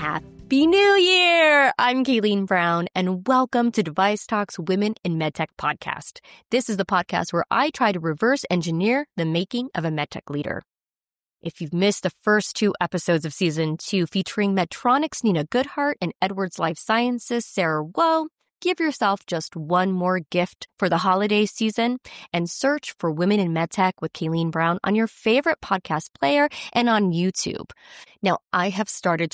Happy New Year! I'm Kayleen Brown, and welcome to Device Talks Women in MedTech podcast. This is the podcast where I try to reverse engineer the making of a MedTech leader. If you've missed the first 2 episodes of Season 2 featuring Medtronic's Nina Goodheart and Edwards Lifesciences' Sarah Woe, give yourself just one more gift for the holiday season and search for Women in MedTech with Kayleen Brown on your favorite podcast player and on YouTube. Now, I have started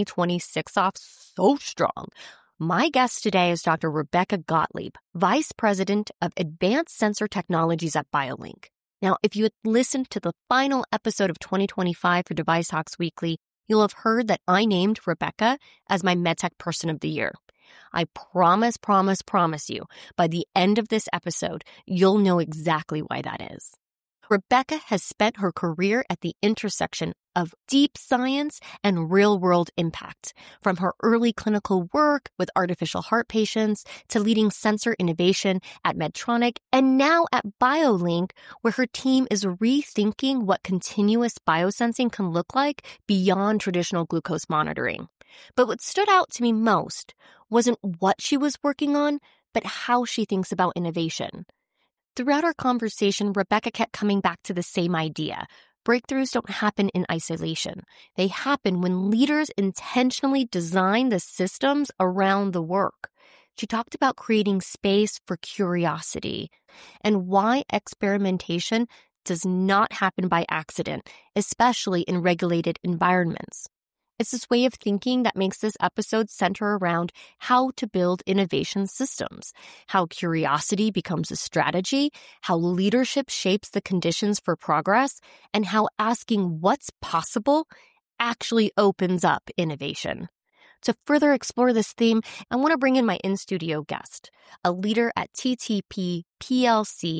2026 off so strong. My guest today is Dr. Rebecca Gottlieb, Vice President of Advanced Sensor Technologies at BioLink. Now, if you had listened to the final episode of 2025 for Device Talks Weekly, you'll have heard that I named Rebecca as my MedTech Person of the Year. I promise you, by the end of this episode, you'll know exactly why that is. Rebecca has spent her career at the intersection of deep science and real-world impact, from her early clinical work with artificial heart patients to leading sensor innovation at Medtronic and now at BioLink, where her team is rethinking what continuous biosensing can look like beyond traditional glucose monitoring. But what stood out to me most wasn't what she was working on, but how she thinks about innovation. Throughout our conversation, Rebecca kept coming back to the same idea. Breakthroughs don't happen in isolation. They happen when leaders intentionally design the systems around the work. She talked about creating space for curiosity and why experimentation does not happen by accident, especially in regulated environments. It's this way of thinking that makes this episode center around how to build innovation systems, how curiosity becomes a strategy, how leadership shapes the conditions for progress, and how asking what's possible actually opens up innovation. To further explore this theme, I want to bring in my in-studio guest, a leader at TTP PLC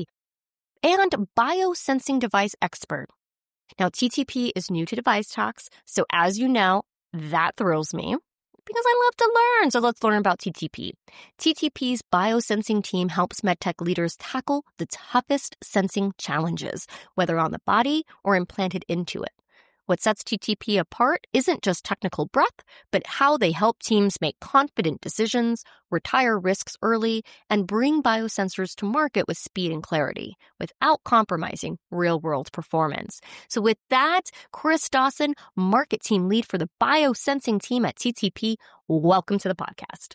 and biosensing device expert. Now, TTP is new to Device Talks, so as you know, that thrills me because I love to learn. So let's learn about TTP. TTP's biosensing team helps MedTech leaders tackle the toughest sensing challenges, whether on the body or implanted into it. What sets TTP apart isn't just technical breadth, but how they help teams make confident decisions, retire risks early, and bring biosensors to market with speed and clarity, without compromising real-world performance. So with that, Chris Dawson, market team lead for the biosensing team at TTP, welcome to the podcast.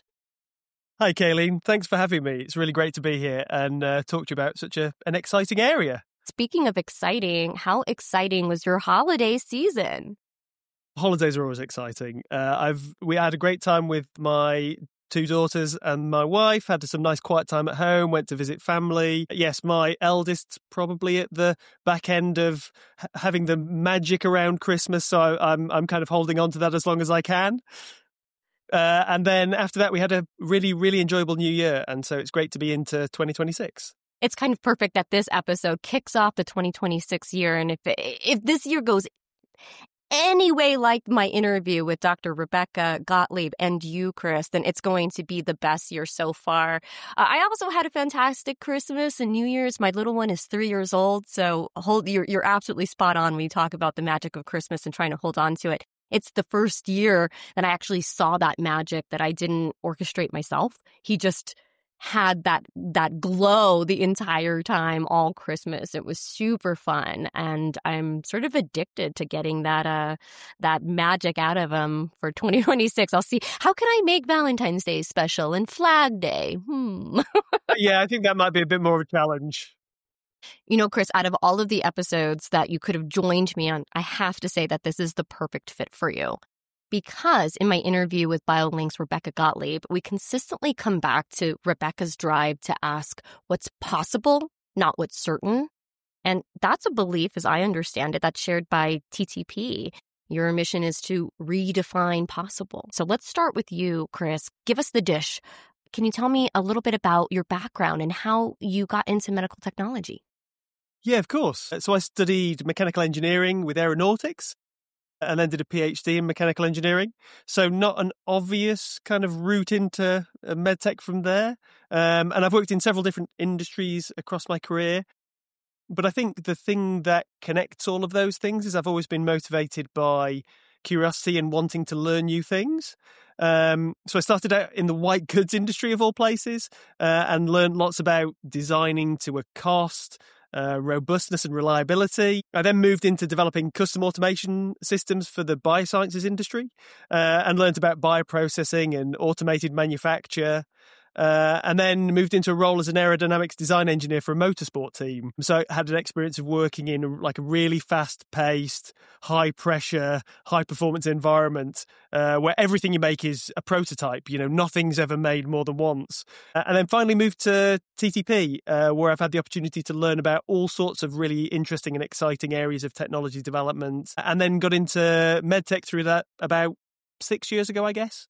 Hi, Kayleen. Thanks for having me. It's really great to be here and talk to you about such an exciting area. Speaking of exciting, how exciting was your holiday season? Holidays are always exciting. We had a great time with my 2 daughters and my wife, had some nice quiet time at home, went to visit family. Yes, my eldest's probably at the back end of having the magic around Christmas, so I'm kind of holding on to that as long as I can. And then after that, we had a really, really enjoyable new year, and so it's great to be into 2026. It's kind of perfect that this episode kicks off the 2026 year. And if this year goes anyway like my interview with Dr. Rebecca Gottlieb and you, Chris, then it's going to be the best year so far. I also had a fantastic Christmas and New Year's. My little one is 3 years old, so you're absolutely spot on when you talk about the magic of Christmas and trying to hold on to it. It's the first year that I actually saw that magic that I didn't orchestrate myself. He just had that glow the entire time all Christmas. It was super fun, and I'm sort of addicted to getting that magic out of him for 2026. I'll see, how can I make Valentine's Day special and Flag Day? Yeah, I think that might be a bit more of a challenge. You know, Chris, out of all of the episodes that you could have joined me on, I have to say that this is the perfect fit for you. Because in my interview with BioLink's Rebecca Gottlieb, we consistently come back to Rebecca's drive to ask what's possible, not what's certain. And that's a belief, as I understand it, that's shared by TTP. Your mission is to redefine possible. So let's start with you, Chris. Give us the dish. Can you tell me a little bit about your background and how you got into medical technology? Yeah, of course. So I studied mechanical engineering with aeronautics, and then did a PhD in mechanical engineering. So not an obvious kind of route into medtech from there. And I've worked in several different industries across my career. But I think the thing that connects all of those things is I've always been motivated by curiosity and wanting to learn new things. So I started out in the white goods industry of all places, and learned lots about designing to a cost, robustness and reliability. I then moved into developing custom automation systems for the biosciences industry, and learned about bioprocessing and automated manufacture. And then moved into a role as an aerodynamics design engineer for a motorsport team. So I had an experience of working in like a really fast-paced, high-pressure, high-performance environment where everything you make is a prototype. Nothing's ever made more than once. And then finally moved to TTP, where I've had the opportunity to learn about all sorts of really interesting and exciting areas of technology development. And then got into medtech through that about 6 years ago, I guess.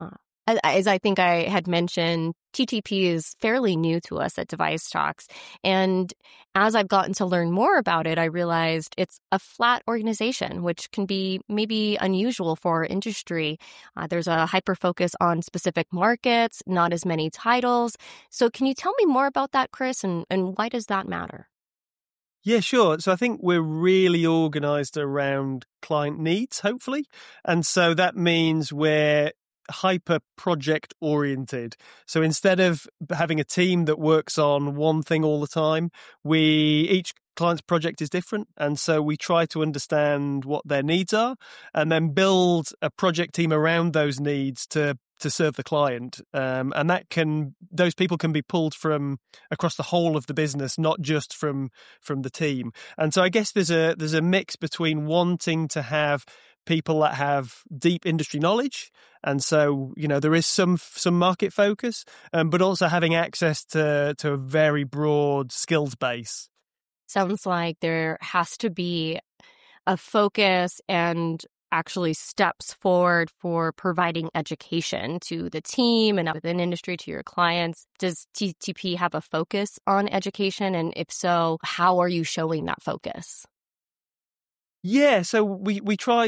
As I think I had mentioned, TTP is fairly new to us at Device Talks. And as I've gotten to learn more about it, I realized it's a flat organization, which can be maybe unusual for our industry. There's a hyper-focus on specific markets, not as many titles. So can you tell me more about that, Chris, and why does that matter? Yeah, sure. So I think we're really organized around client needs, hopefully. And so that means we're hyper project oriented. So instead of having a team that works on one thing all the time, each client's project is different. And so we try to understand what their needs are and then build a project team around those needs to serve the client. And those people can be pulled from across the whole of the business, not just from the team. And so I guess there's a mix between wanting to have people that have deep industry knowledge. And so, there is some market focus, but also having access to a very broad skills base. Sounds like there has to be a focus and actually steps forward for providing education to the team and within industry to your clients. Does TTP have a focus on education? And if so, how are you showing that focus? Yeah, so we try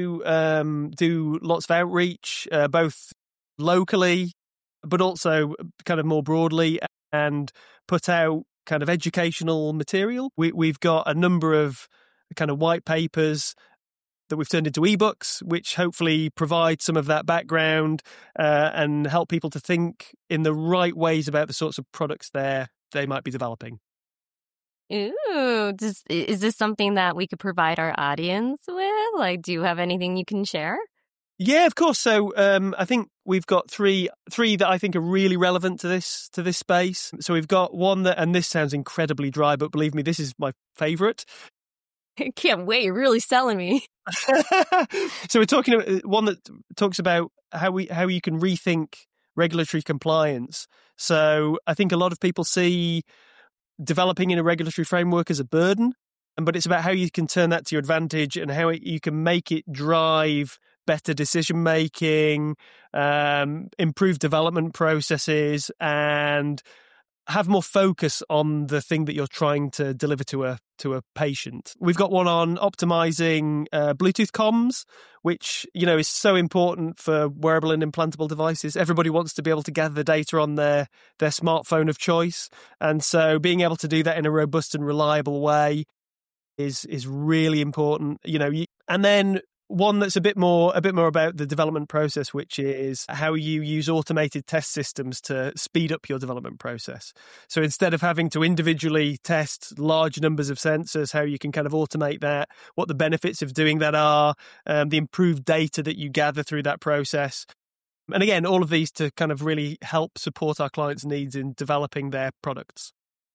to do lots of outreach, both locally, but also kind of more broadly, and put out kind of educational material. We've got a number of kind of white papers that we've turned into ebooks, which hopefully provide some of that background and help people to think in the right ways about the sorts of products they might be developing. Ooh, is this something that we could provide our audience with? Like, do you have anything you can share? Yeah, of course. So I think we've got three that I think are really relevant to this space. So we've got one that, and this sounds incredibly dry, but believe me, this is my favorite. I can't wait. You're really selling me. So we're talking about one that talks about how you can rethink regulatory compliance. So I think a lot of people see developing in a regulatory framework as a burden, but it's about how you can turn that to your advantage and how you can make it drive better decision making, improve development processes, and have more focus on the thing that you're trying to deliver to a patient. We've got one on optimizing Bluetooth comms, which is so important for wearable and implantable devices. Everybody wants to be able to gather the data on their smartphone of choice, and so being able to do that in a robust and reliable way is really important. And then one that's a bit more about the development process, which is how you use automated test systems to speed up your development process. So instead of having to individually test large numbers of sensors, how you can kind of automate that, what the benefits of doing that are, the improved data that you gather through that process. And again, all of these to kind of really help support our clients' needs in developing their products.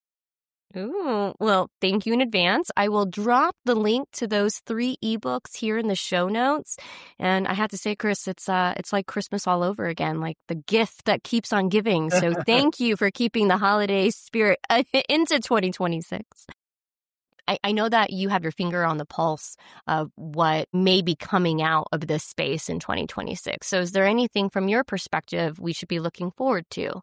Ooh, well, thank you in advance. I will drop the link to those 3 ebooks here in the show notes. And I have to say, Chris, it's like Christmas all over again, like the gift that keeps on giving. So thank you for keeping the holiday spirit into 2026. I know that you have your finger on the pulse of what may be coming out of this space in 2026. So is there anything from your perspective we should be looking forward to?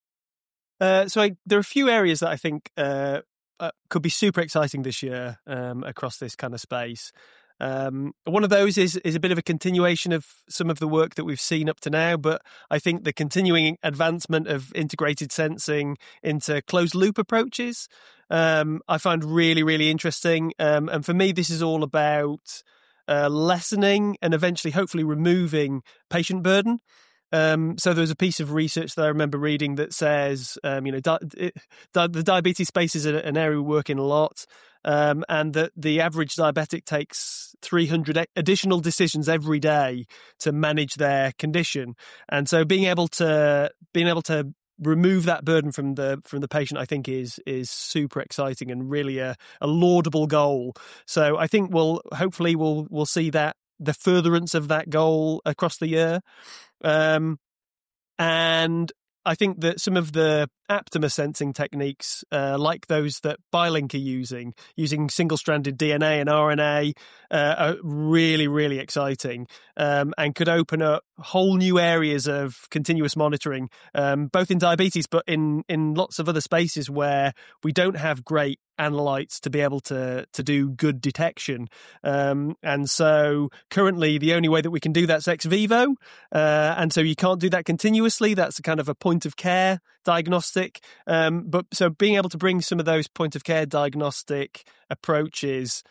So there are a few areas that I think could be super exciting this year across this kind of space. One of those is a bit of a continuation of some of the work that we've seen up to now, but I think the continuing advancement of integrated sensing into closed loop approaches I find really, really interesting. And for me, this is all about lessening and eventually hopefully removing patient burden. So there was a piece of research that I remember reading that says, the diabetes space is an area we work in a lot, and that the average diabetic takes 300 additional decisions every day to manage their condition. And so being able to remove that burden from the patient, I think is super exciting and really a laudable goal. So I think we'll see that the furtherance of that goal across the year. And I think that some of the aptamer sensing techniques, like those that BioLink are using single-stranded DNA and RNA, are really, really exciting, and could open up whole new areas of continuous monitoring, both in diabetes, but in lots of other spaces where we don't have great analytes to be able to do good detection. And so currently the only way that we can do that's ex vivo. And so you can't do that continuously. That's a kind of a point of care diagnostic. But so being able to bring some of those point of care diagnostic approaches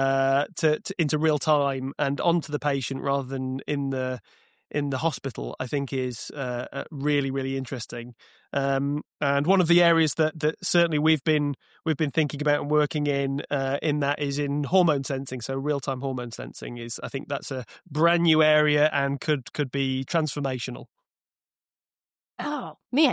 into real time and onto the patient rather than in the hospital, I think is really, really interesting. And one of the areas that certainly we've been thinking about and working in that is in hormone sensing. So real time hormone sensing I think that's a brand new area and could be transformational. Oh man,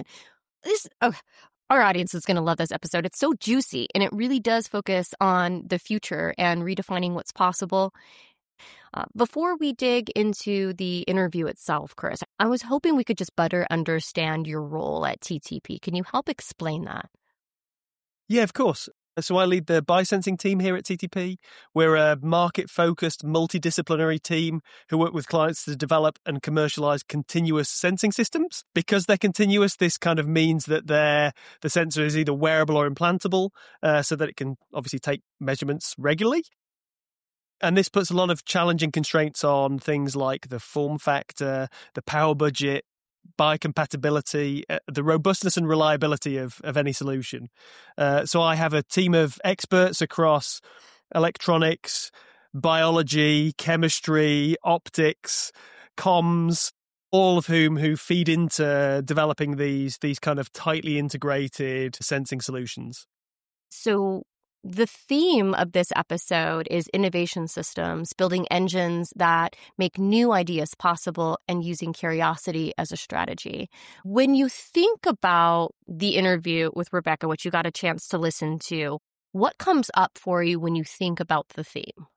our audience is going to love this episode. It's so juicy, and it really does focus on the future and redefining what's possible. Before we dig into the interview itself, Chris, I was hoping we could just better understand your role at TTP. Can you help explain that? Yeah, of course. So I lead the biosensing team here at TTP. We're a market-focused, multidisciplinary team who work with clients to develop and commercialize continuous sensing systems. Because they're continuous, this kind of means that the sensor is either wearable or implantable, so that it can obviously take measurements regularly. And this puts a lot of challenging constraints on things like the form factor, the power budget, biocompatibility, the robustness and reliability of any solution. So I have a team of experts across electronics, biology, chemistry, optics, comms, all of who feed into developing these kind of tightly integrated sensing solutions. So the theme of this episode is innovation systems, building engines that make new ideas possible and using curiosity as a strategy. When you think about the interview with Rebecca, which you got a chance to listen to, what comes up for you when you think about the theme?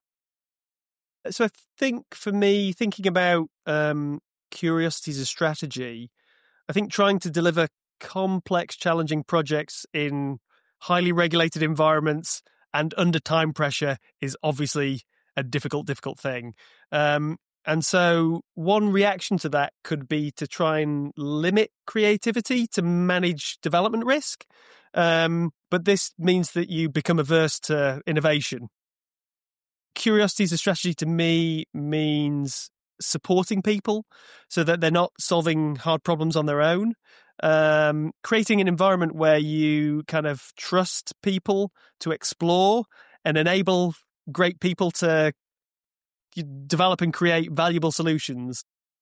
So I think for me, thinking about curiosity as a strategy, I think trying to deliver complex, challenging projects in highly regulated environments and under time pressure is obviously a difficult thing. And so one reaction to that could be to try and limit creativity to manage development risk. But this means that you become averse to innovation. Curiosity as a strategy to me means supporting people so that they're not solving hard problems on their own. Creating an environment where you kind of trust people to explore and enable great people to develop and create valuable solutions.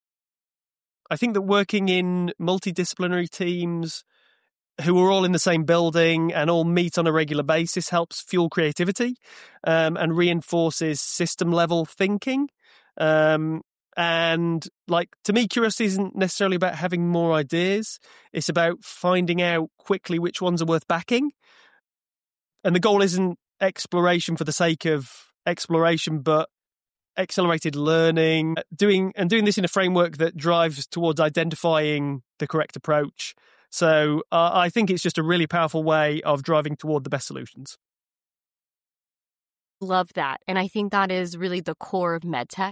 I think that working in multidisciplinary teams who are all in the same building and all meet on a regular basis helps fuel creativity, and reinforces system level thinking. And to me, curiosity isn't necessarily about having more ideas. It's about finding out quickly which ones are worth backing. And the goal isn't exploration for the sake of exploration, but accelerated learning, doing this in a framework that drives towards identifying the correct approach. So I think it's just a really powerful way of driving toward the best solutions. Love that. And I think that is really the core of medtech.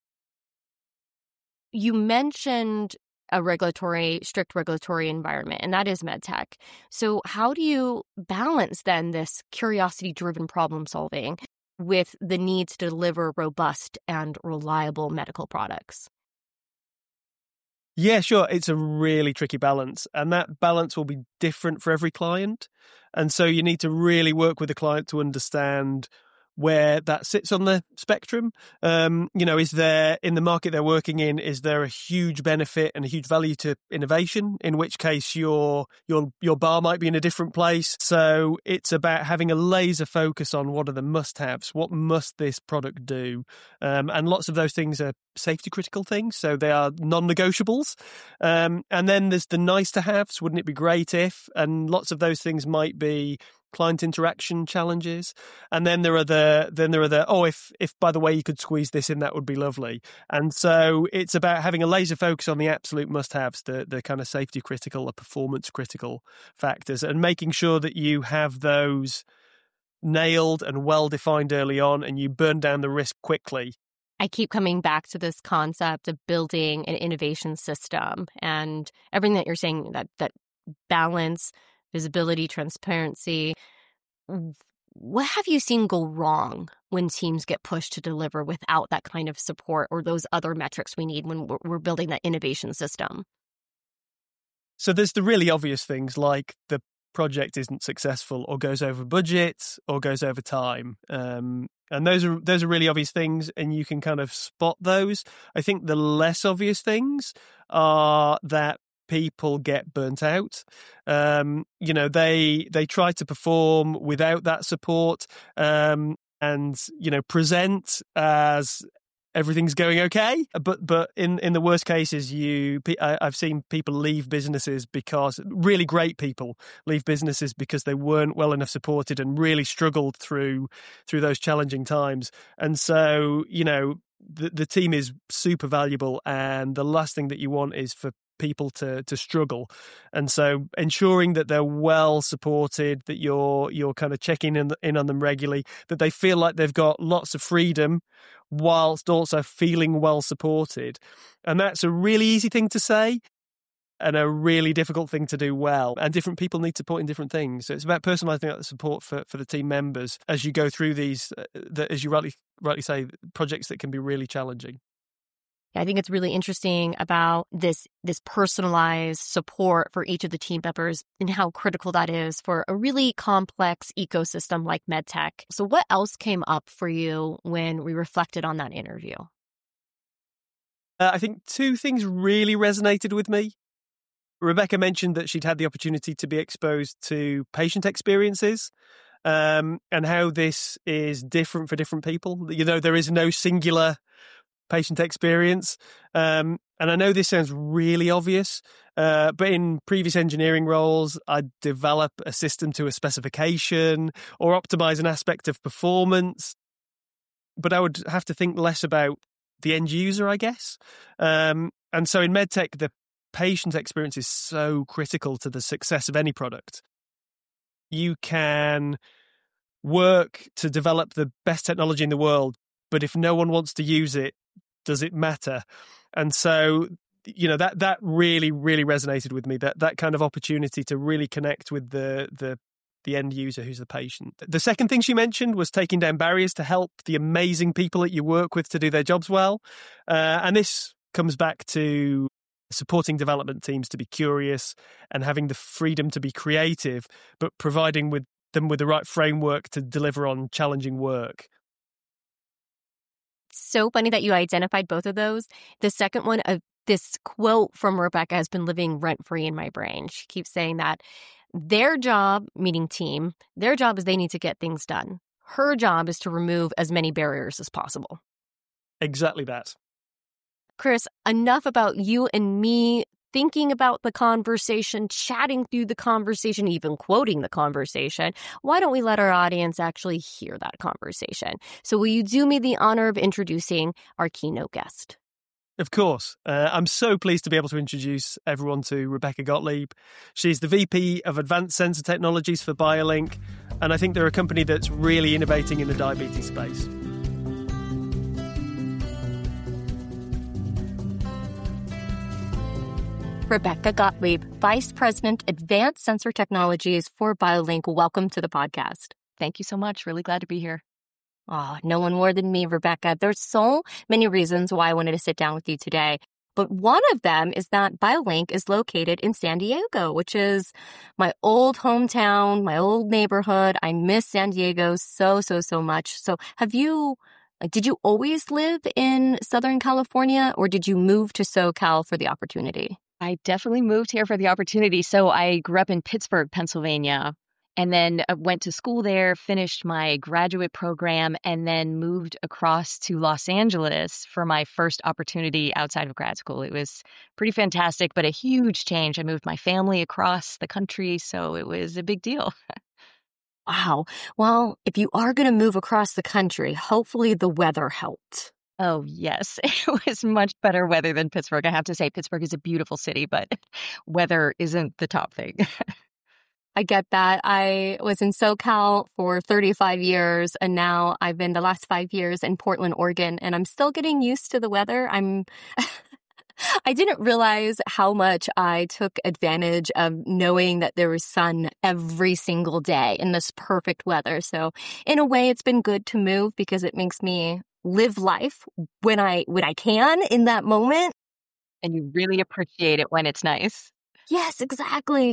You mentioned a strict regulatory environment, and that is medtech. So how do you balance then this curiosity-driven problem solving with the need to deliver robust and reliable medical products? Yeah, sure. It's a really tricky balance, and that balance will be different for every client. And so you need to really work with the client to understand where that sits on the spectrum. Is there, in the market they're working in, is there a huge benefit and a huge value to innovation? In which case your bar might be in a different place. So it's about having a laser focus on what are the must-haves, what must this product do, and lots of those things are safety critical things, so they are non-negotiables. And then there's the nice-to-haves. Wouldn't it be great if? And lots of those things might be client interaction challenges. And then there are if by the way you could squeeze this in, that would be lovely. And so it's about having a laser focus on the absolute must-haves, the kind of safety critical, the performance critical factors, and making sure that you have those nailed and well defined early on, and you burn down the risk quickly. I keep coming back to this concept of building an innovation system, and everything that you're saying, that balance, visibility, transparency. What have you seen go wrong when teams get pushed to deliver without that kind of support or those other metrics we need when we're building that innovation system? So there's the really obvious things, like the project isn't successful or goes over budget or goes over time. And those are really obvious things, and you can kind of spot those. I think the less obvious things are that people get burnt out. They try to perform without that support, and present as everything's going okay. But in the worst cases, I've seen people leave businesses because really great people leave businesses because they weren't well enough supported and really struggled through those challenging times. And so, the team is super valuable, and the last thing that you want is for people to struggle. And so ensuring that they're well supported, that you're kind of checking in on them regularly, that they feel like they've got lots of freedom whilst also feeling well supported. And that's a really easy thing to say and a really difficult thing to do well. And different people need support in different things. So it's about personalising that support for the team members as you go through these, as you rightly say, projects that can be really challenging. I think it's really interesting about this personalized support for each of the team members and how critical that is for a really complex ecosystem like MedTech. So what else came up for you when we reflected on that interview? I think two things really resonated with me. Rebecca mentioned that she'd had the opportunity to be exposed to patient experiences, and how this is different for different people. There is no singular patient experience. And I know this sounds really obvious, but in previous engineering roles, I'd develop a system to a specification or optimize an aspect of performance. But I would have to think less about the end user, I guess. And so in MedTech, the patient experience is so critical to the success of any product. You can work to develop the best technology in the world, but if no one wants to use it, does it matter? And so, that really, really resonated with me, that kind of opportunity to really connect with the end user who's the patient. The second thing she mentioned was taking down barriers to help the amazing people that you work with to do their jobs well. And this comes back to supporting development teams to be curious and having the freedom to be creative, but providing them with the right framework to deliver on challenging work. So funny that you identified both of those. The second one, this quote from Rebecca has been living rent-free in my brain. She keeps saying that their job, meaning team, their job is they need to get things done. Her job is to remove as many barriers as possible. Exactly that. Chris, enough about you and me thinking about the conversation, chatting through the conversation, even quoting the conversation. Why don't we let our audience actually hear that conversation? So will you do me the honor of introducing our keynote guest? Of course. I'm so pleased to be able to introduce everyone to Rebecca Gottlieb. She's the VP of Advanced Sensor Technologies for BioLink, and I think they're a company that's really innovating in the diabetes space. Rebecca Gottlieb, Vice President, Advanced Sensor Technologies for BioLink. Welcome to the podcast. Thank you so much. Really glad to be here. Oh, no one more than me, Rebecca. There's so many reasons why I wanted to sit down with you today. But one of them is that BioLink is located in San Diego, which is my old hometown, my old neighborhood. I miss San Diego so much. So did you always live in Southern California, or did you move to SoCal for the opportunity? I definitely moved here for the opportunity. So I grew up in Pittsburgh, Pennsylvania, and then went to school there, finished my graduate program, and then moved across to Los Angeles for my first opportunity outside of grad school. It was pretty fantastic, but a huge change. I moved my family across the country, so it was a big deal. Wow. Well, if you are going to move across the country, hopefully the weather helped. Oh, yes. It was much better weather than Pittsburgh. I have to say, Pittsburgh is a beautiful city, but weather isn't the top thing. I get that. I was in SoCal for 35 years, and now I've been the last 5 years in Portland, Oregon, and I'm still getting used to the weather. I didn't realize how much I took advantage of knowing that there was sun every single day in this perfect weather. So in a way, it's been good to move because it makes me live life when I can in that moment. And you really appreciate it when it's nice. Yes, exactly.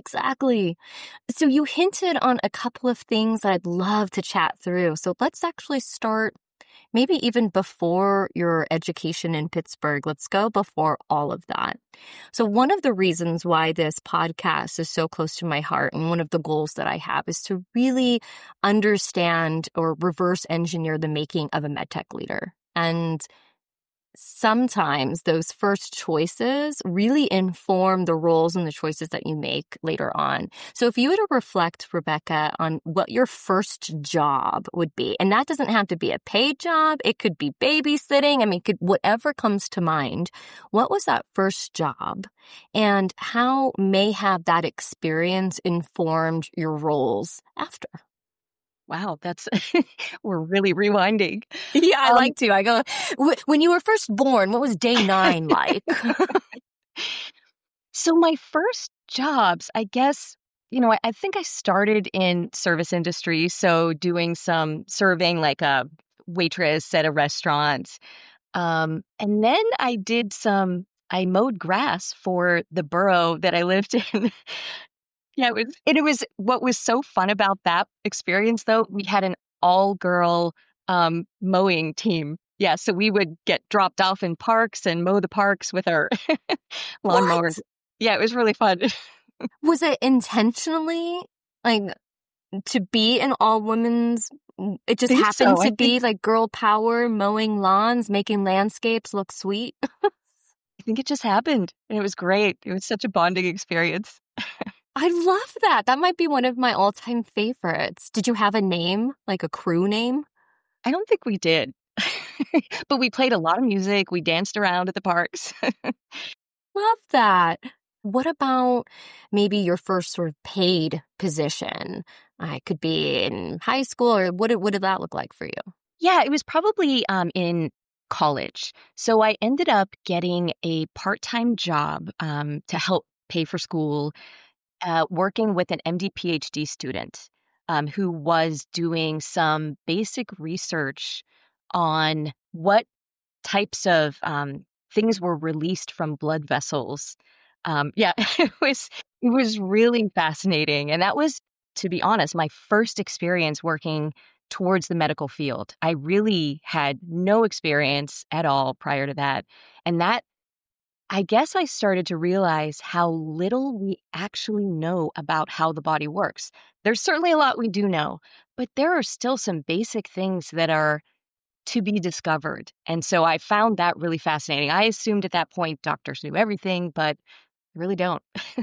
So you hinted on a couple of things that I'd love to chat through. So let's actually start maybe even before your education in Pittsburgh. Let's go before all of that. So one of the reasons why this podcast is so close to my heart, and one of the goals that I have, is to really understand or reverse engineer the making of a medtech leader. And sometimes those first choices really inform the roles and the choices that you make later on. So if you were to reflect, Rebecca, on what your first job would be, and that doesn't have to be a paid job, it could be babysitting, whatever comes to mind, what was that first job? And how may have that experience informed your roles after? Wow, that's we're really rewinding. Yeah, I like to. I go, when you were first born, what was day 9 like? So my first jobs, I guess, I think I started in service industry. So doing some serving like a waitress at a restaurant. And then I mowed grass for the borough that I lived in. Yeah, it was what was so fun about that experience, though, we had an all-girl mowing team. Yeah, so we would get dropped off in parks and mow the parks with our lawnmowers. Yeah, it was really fun. Was it intentionally, to be an all-women's, it just happened to be like girl power, mowing lawns, making landscapes look sweet? I think it just happened, and it was great. It was such a bonding experience. I love that. That might be one of my all-time favorites. Did you have a name, like a crew name? I don't think we did. But we played a lot of music. We danced around at the parks. Love that. What about maybe your first sort of paid position? It could be in high school, or what did that look like for you? Yeah, it was probably in college. So I ended up getting a part-time job to help pay for school, working with an MD PhD student who was doing some basic research on what types of things were released from blood vessels. It was really fascinating. And that was, to be honest, my first experience working towards the medical field. I really had no experience at all prior to that. And that, I guess I started to realize how little we actually know about how the body works. There's certainly a lot we do know, but there are still some basic things that are to be discovered. And so I found that really fascinating. I assumed at that point doctors knew everything, but I really don't.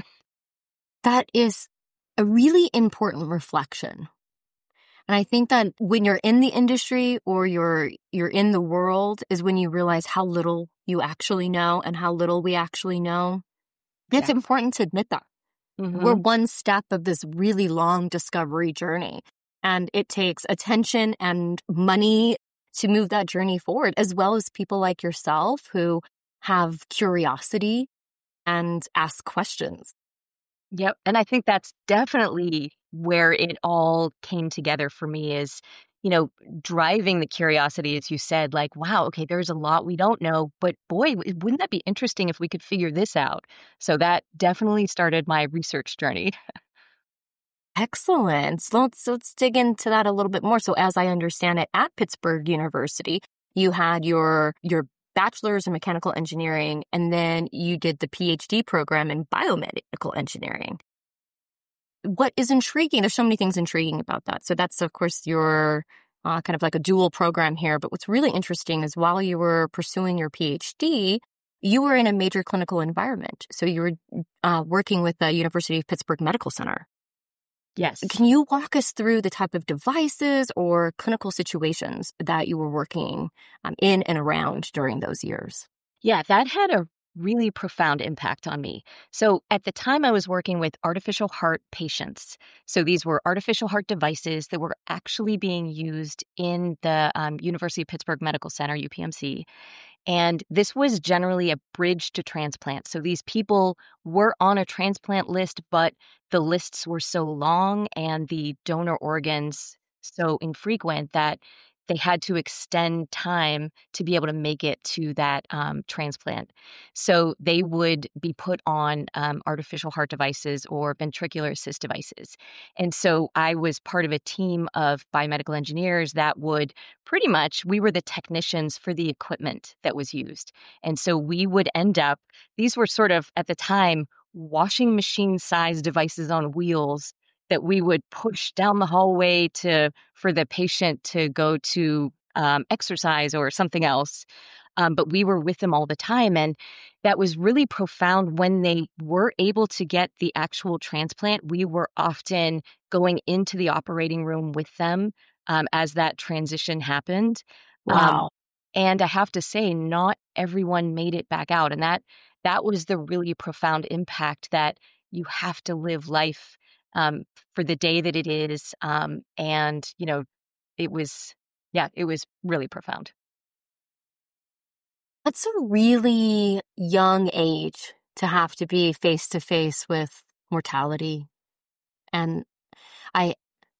That is a really important reflection. And I think that when you're in the industry or you're in the world is when you realize how little you actually know and how little we actually know. Yeah. It's important to admit that. Mm-hmm. We're one step of this really long discovery journey, and it takes attention and money to move that journey forward, as well as people like yourself who have curiosity and ask questions. Yep. And I think that's definitely where it all came together for me is, you know, driving the curiosity, as you said, like, wow, okay, there's a lot we don't know, but boy, wouldn't that be interesting if we could figure this out? So that definitely started my research journey. Excellent. So let's dig into that a little bit more. So as I understand it, at Pittsburgh University, you had your bachelor's in mechanical engineering, and then you did the PhD program in biomedical engineering. What is intriguing, there's so many things intriguing about that. So that's, of course, your kind of like a dual program here. But what's really interesting is while you were pursuing your PhD, you were in a major clinical environment. So you were working with the University of Pittsburgh Medical Center. Yes. Can you walk us through the type of devices or clinical situations that you were working in and around during those years? Yeah, that had a really profound impact on me. So at the time, I was working with artificial heart patients. So these were artificial heart devices that were actually being used in the University of Pittsburgh Medical Center, UPMC. And this was generally a bridge to transplant. So these people were on a transplant list, but the lists were so long and the donor organs so infrequent that they had to extend time to be able to make it to that transplant. So they would be put on artificial heart devices or ventricular assist devices. And so I was part of a team of biomedical engineers that would pretty much, we were the technicians for the equipment that was used. And so we would end up, these were sort of at the time, washing machine sized devices on wheels that we would push down the hallway for the patient to go to exercise or something else. But we were with them all the time. And that was really profound when they were able to get the actual transplant. We were often going into the operating room with them as that transition happened. Wow. And I have to say, not everyone made it back out. And that was the really profound impact that you have to live life for the day that it is. And, you know, it was really profound. That's a really young age to have to be face to face with mortality. And I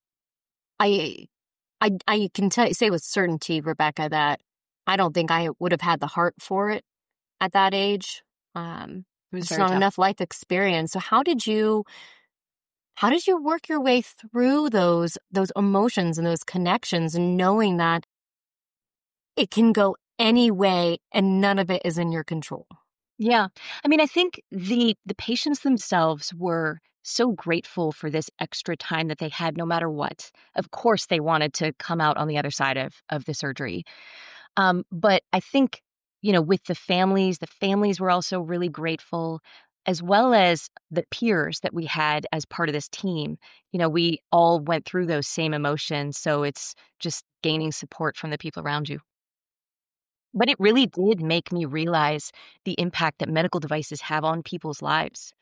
can say with certainty, Rebecca, that I don't think I would have had the heart for it at that age. It was It's very not tough. enough life experience. So how did you work your way through those emotions and those connections, and knowing that it can go any way and none of it is in your control? Yeah. I mean, I think the patients themselves were so grateful for this extra time that they had no matter what. Of course, they wanted to come out on the other side of the surgery. But I think, you know, with the families were also really grateful, as well as the peers that we had as part of this team. You know, we all went through those same emotions. So it's just gaining support from the people around you. But it really did make me realize the impact that medical devices have on people's lives.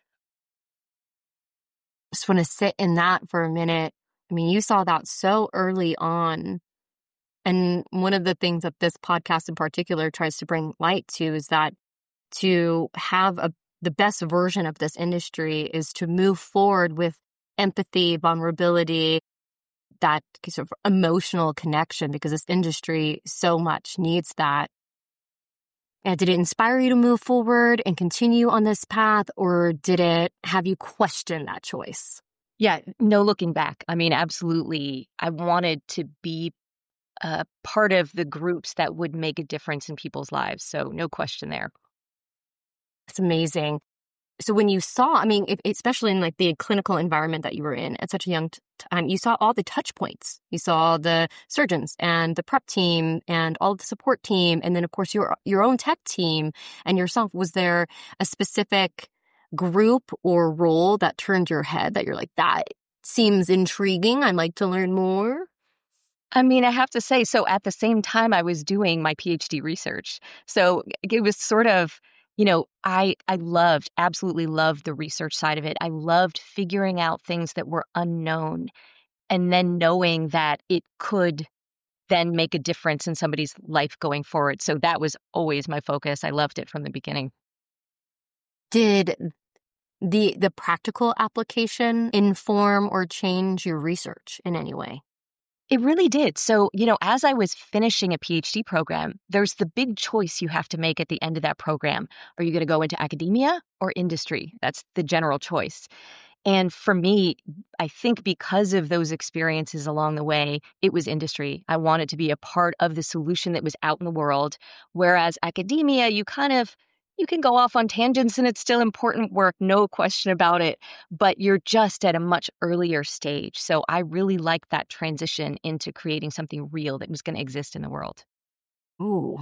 Just want to sit in that for a minute. I mean, you saw that so early on. And one of the things that this podcast in particular tries to bring light to is that to have the best version of this industry is to move forward with empathy, vulnerability, that sort of emotional connection, because this industry so much needs that. And did it inspire you to move forward and continue on this path, or did it have you question that choice? Yeah, no looking back. I mean, absolutely. I wanted to be part of the groups that would make a difference in people's lives. So no question there. It's amazing. So when you saw, I mean, especially in like the clinical environment that you were in at such a young time, you saw all the touch points. You saw the surgeons and the prep team and all of the support team. And then, of course, your own tech team and yourself. Was there a specific group or role that turned your head that you're like, that seems intriguing, I'd like to learn more? I mean, I have to say, so at the same time I was doing my PhD research. So it was sort of, you know, I absolutely loved the research side of it. I loved figuring out things that were unknown and then knowing that it could then make a difference in somebody's life going forward. So that was always my focus. I loved it from the beginning. Did the practical application inform or change your research in any way? It really did. So, as I was finishing a PhD program, there's the big choice you have to make at the end of that program. Are you going to go into academia or industry? That's the general choice. And for me, I think because of those experiences along the way, it was industry. I wanted to be a part of the solution that was out in the world. Whereas academia, you can go off on tangents and it's still important work, no question about it, but you're just at a much earlier stage. So I really liked that transition into creating something real that was going to exist in the world. Ooh.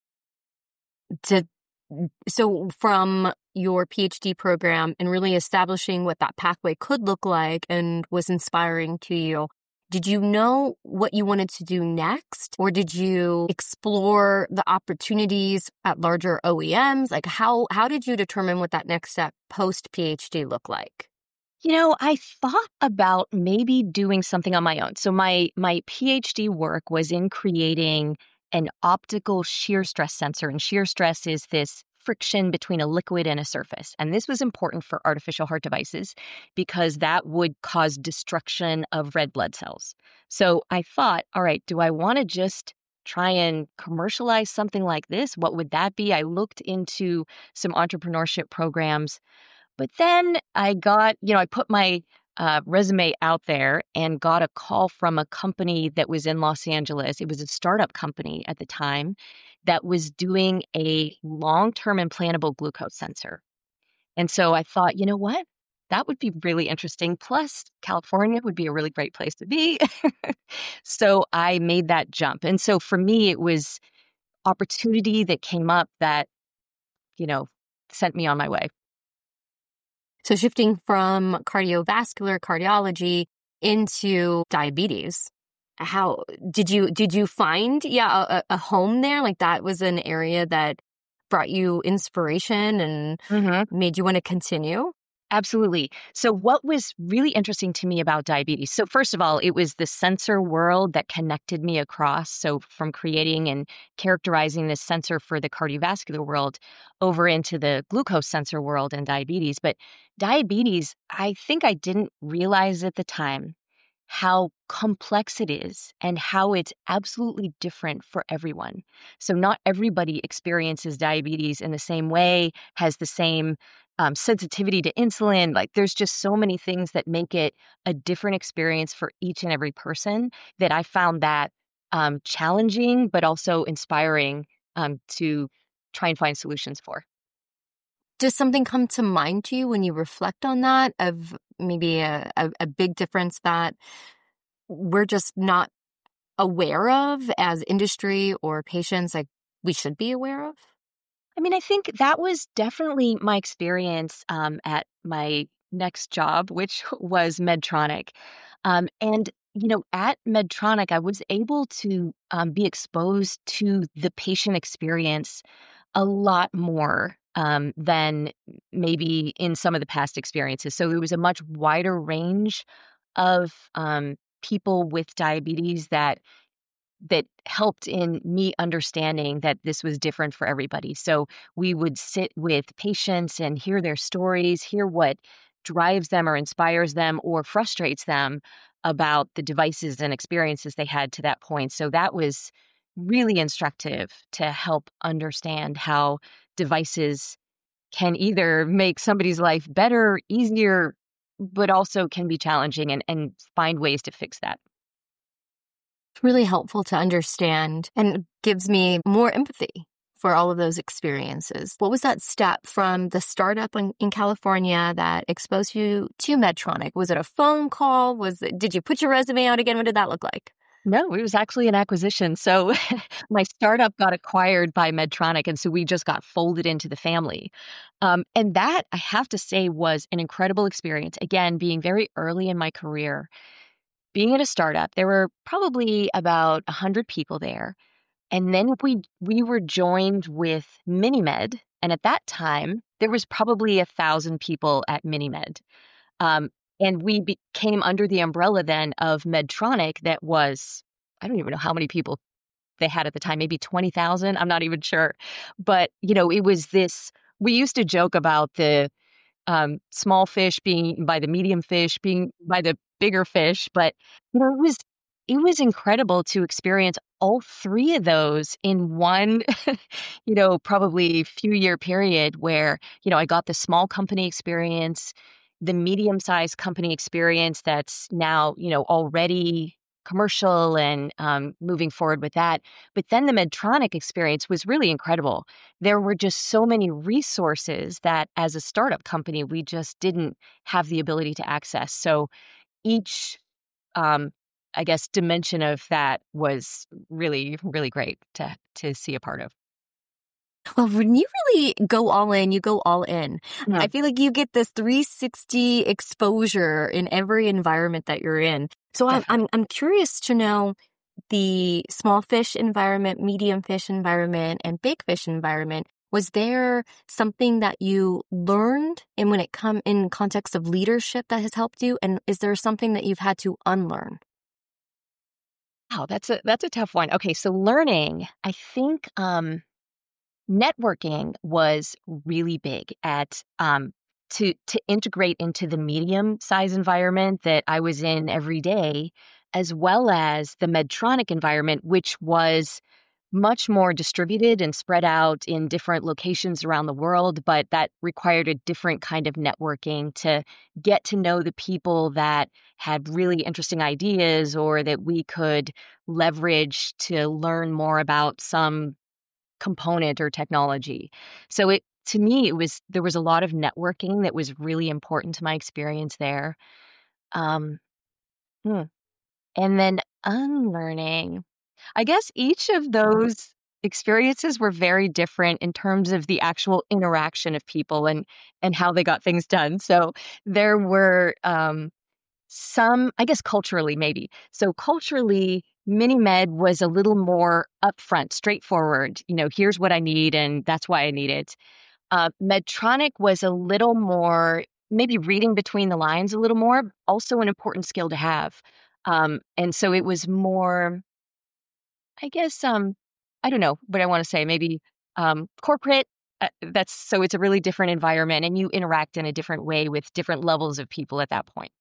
So from your PhD program and really establishing what that pathway could look like and was inspiring to you, did you know what you wanted to do next? Or did you explore the opportunities at larger OEMs? Like how did you determine what that next step post-PhD looked like? I thought about maybe doing something on my own. So my PhD work was in creating an optical shear stress sensor. And shear stress is this friction between a liquid and a surface. And this was important for artificial heart devices because that would cause destruction of red blood cells. So I thought, all right, do I want to just try and commercialize something like this? What would that be? I looked into some entrepreneurship programs. But then I put my resume out there and got a call from a company that was in Los Angeles. It was a startup company at the time that was doing a long-term implantable glucose sensor. And so I thought, you know what? That would be really interesting. Plus, California would be a really great place to be. So I made that jump. And so for me, it was opportunity that came up that, sent me on my way. So shifting from cardiology into diabetes, how did you find a home there? Like that was an area that brought you inspiration and made you want to continue? Absolutely. So what was really interesting to me about diabetes? So first of all, it was the sensor world that connected me across. So from creating and characterizing this sensor for the cardiovascular world over into the glucose sensor world and diabetes. But diabetes, I think I didn't realize at the time how complex it is and how it's absolutely different for everyone. So not everybody experiences diabetes in the same way, has the same sensitivity to insulin. Like there's just so many things that make it a different experience for each and every person that I found that challenging, but also inspiring to try and find solutions for. Does something come to mind to you when you reflect on that of maybe a big difference that we're just not aware of as industry or patients, like we should be aware of? I mean, I think that was definitely my experience at my next job, which was Medtronic. At Medtronic, I was able to be exposed to the patient experience a lot more than maybe in some of the past experiences. So it was a much wider range of people with diabetes that helped in me understanding that this was different for everybody. So we would sit with patients and hear their stories, hear what drives them or inspires them or frustrates them about the devices and experiences they had to that point. So that was really instructive to help understand how devices can either make somebody's life better, easier, but also can be challenging and find ways to fix that. It's really helpful to understand and gives me more empathy for all of those experiences. What was that step from the startup in California that exposed you to Medtronic? Was it a phone call? Did you put your resume out again? What did that look like? No, it was actually an acquisition. So my startup got acquired by Medtronic, and so we just got folded into the family. And that, I have to say, was an incredible experience. Again, being very early in my career, being at a startup, there were probably about 100 people there. And then we were joined with MiniMed. And at that time, there was probably 1,000 people at MiniMed. And we came under the umbrella then of Medtronic that was, I don't even know how many people they had at the time, maybe 20,000. I'm not even sure. But, it was this, we used to joke about the small fish being eaten by the medium fish, being by the bigger fish. But it was incredible to experience all three of those in one, probably few year period where, I got the small company experience, the medium-sized company experience that's now, already commercial and moving forward with that. But then the Medtronic experience was really incredible. There were just so many resources that as a startup company, we just didn't have the ability to access. So each, I guess, dimension of that was really, really great to see a part of. Well, when you really go all in, you go all in. Yeah. I feel like you get this 360 exposure in every environment that you're in. So I'm curious to know the small fish environment, medium fish environment, and big fish environment. Was there something that you learned and when it come in context of leadership that has helped you? And is there something that you've had to unlearn? Wow, that's a tough one. Okay, so learning, I think networking was really big at to integrate into the medium size environment that I was in every day, as well as the Medtronic environment, which was much more distributed and spread out in different locations around the world, but that required a different kind of networking to get to know the people that had really interesting ideas or that we could leverage to learn more about some component or technology. So to me, there was a lot of networking that was really important to my experience there. Um, hmm. And then unlearning. I guess each of those experiences were very different in terms of the actual interaction of people and how they got things done. So there were some, I guess, culturally maybe. So culturally, MiniMed was a little more upfront, straightforward. Here's what I need, and that's why I need it. Medtronic was a little more, maybe reading between the lines a little more, also an important skill to have. And so it was more, I guess, I don't know what I want to say, maybe corporate. So it's a really different environment, and you interact in a different way with different levels of people at that point.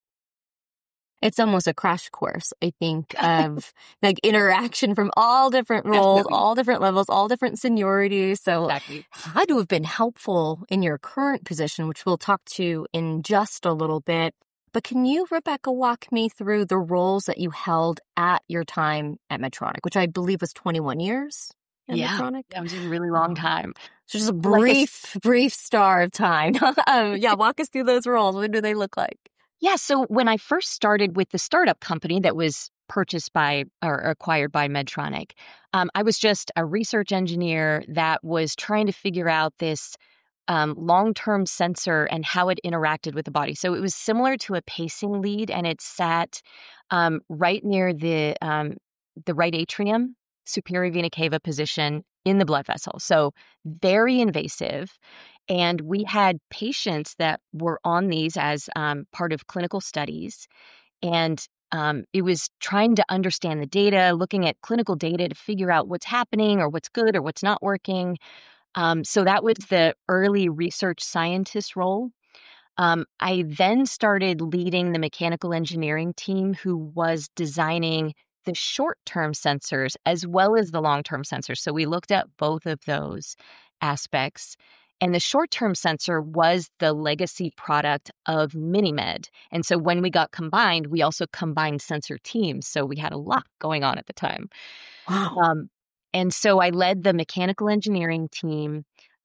It's almost a crash course, I think, of like interaction from all different roles, Definitely. all different levels, all different seniorities. So Exactly. had to have been helpful in your current position, which we'll talk to in just a little bit. But can you, Rebecca, walk me through the roles that you held at your time at Medtronic, which I believe was 21 years at Medtronic? That was a really long time. So just a brief star of time. Walk us through those roles. What do they look like? Yeah, so when I first started with the startup company that was purchased by or acquired by Medtronic, I was just a research engineer that was trying to figure out this long-term sensor and how it interacted with the body. So it was similar to a pacing lead, and it sat right near the right atrium, superior vena cava position in the blood vessel. So very invasive. And we had patients that were on these as part of clinical studies. And it was trying to understand the data, looking at clinical data to figure out what's happening or what's good or what's not working. So that was the early research scientist role. I then started leading the mechanical engineering team who was designing the short-term sensors as well as the long-term sensors. So we looked at both of those aspects. And the short-term sensor was the legacy product of MiniMed. And so when we got combined, we also combined sensor teams. So we had a lot going on at the time. Wow. And so I led the mechanical engineering team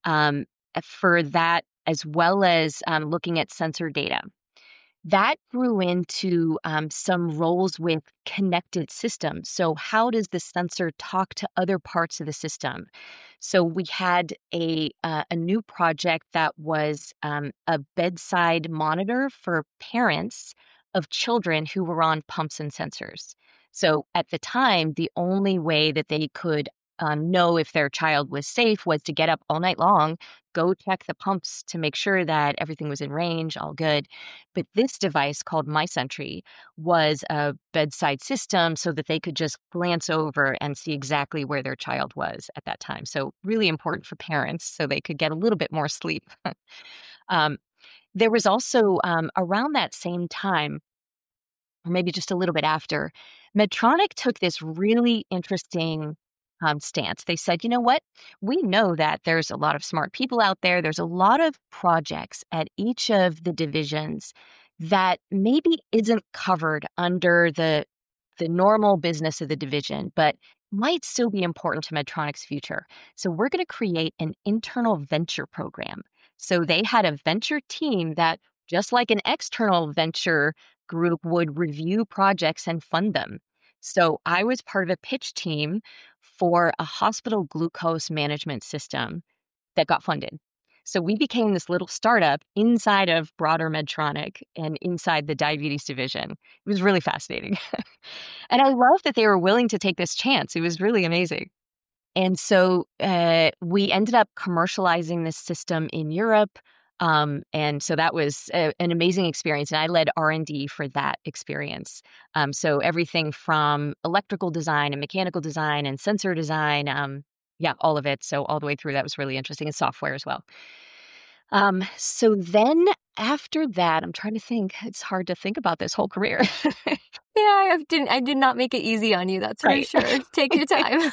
for that, as well as looking at sensor data. That grew into some roles with connected systems. So how does the sensor talk to other parts of the system? So we had a new project that was a bedside monitor for parents of children who were on pumps and sensors. So at the time, the only way that they could know if their child was safe was to get up all night long, go check the pumps to make sure that everything was in range, all good. But this device called MySentry was a bedside system so that they could just glance over and see exactly where their child was at that time. So really important for parents so they could get a little bit more sleep. there was also around that same time, or maybe just a little bit after, Medtronic took this really interesting stance. They said, you know what? We know that there's a lot of smart people out there. There's a lot of projects at each of the divisions that maybe isn't covered under the normal business of the division, but might still be important to Medtronic's future. So we're going to create an internal venture program. So they had a venture team that, just like an external venture group, would review projects and fund them. So I was part of a pitch team for a hospital glucose management system that got funded. So we became this little startup inside of broader Medtronic and inside the diabetes division. It was really fascinating. And I love that they were willing to take this chance. It was really amazing. And so we ended up commercializing this system in Europe. And so that was an amazing experience. And I led R&D for that experience. So everything from electrical design and mechanical design and sensor design, all of it. So all the way through, that was really interesting, and software as well. So then after that, I'm trying to think, it's hard to think about this whole career. Yeah, I did not make it easy on you, that's for Right. sure. Take your time.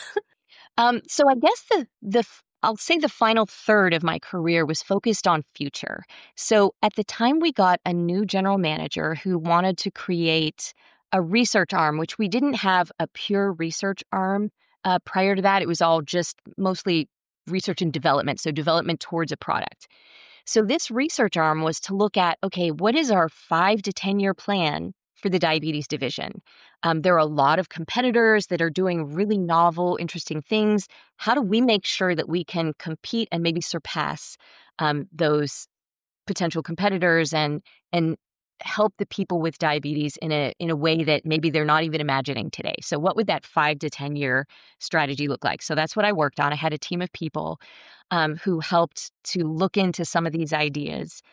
So I guess I'll say the final third of my career was focused on future. So at the time, we got a new general manager who wanted to create a research arm, which we didn't have a pure research arm. Prior to that, it was all just mostly research and development, so development towards a product. So this research arm was to look at, okay, what is our 5 to 10-year plan for the diabetes division? There are a lot of competitors that are doing really novel, interesting things. How do we make sure that we can compete and maybe surpass those potential competitors and help the people with diabetes in a way that maybe they're not even imagining today? So what would that 5 to 10-year strategy look like? So that's what I worked on. I had a team of people who helped to look into some of these ideas.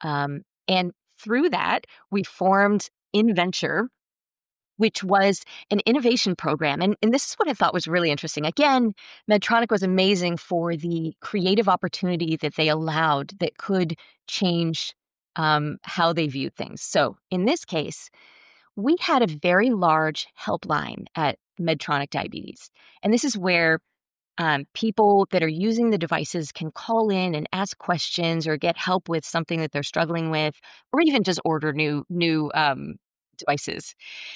And through that, we formed InVenture, which was an innovation program. And this is what I thought was really interesting. Again, Medtronic was amazing for the creative opportunity that they allowed that could change how they viewed things. So in this case, we had a very large helpline at Medtronic Diabetes. And this is where people that are using the devices can call in and ask questions or get help with something that they're struggling with, or even just order new devices.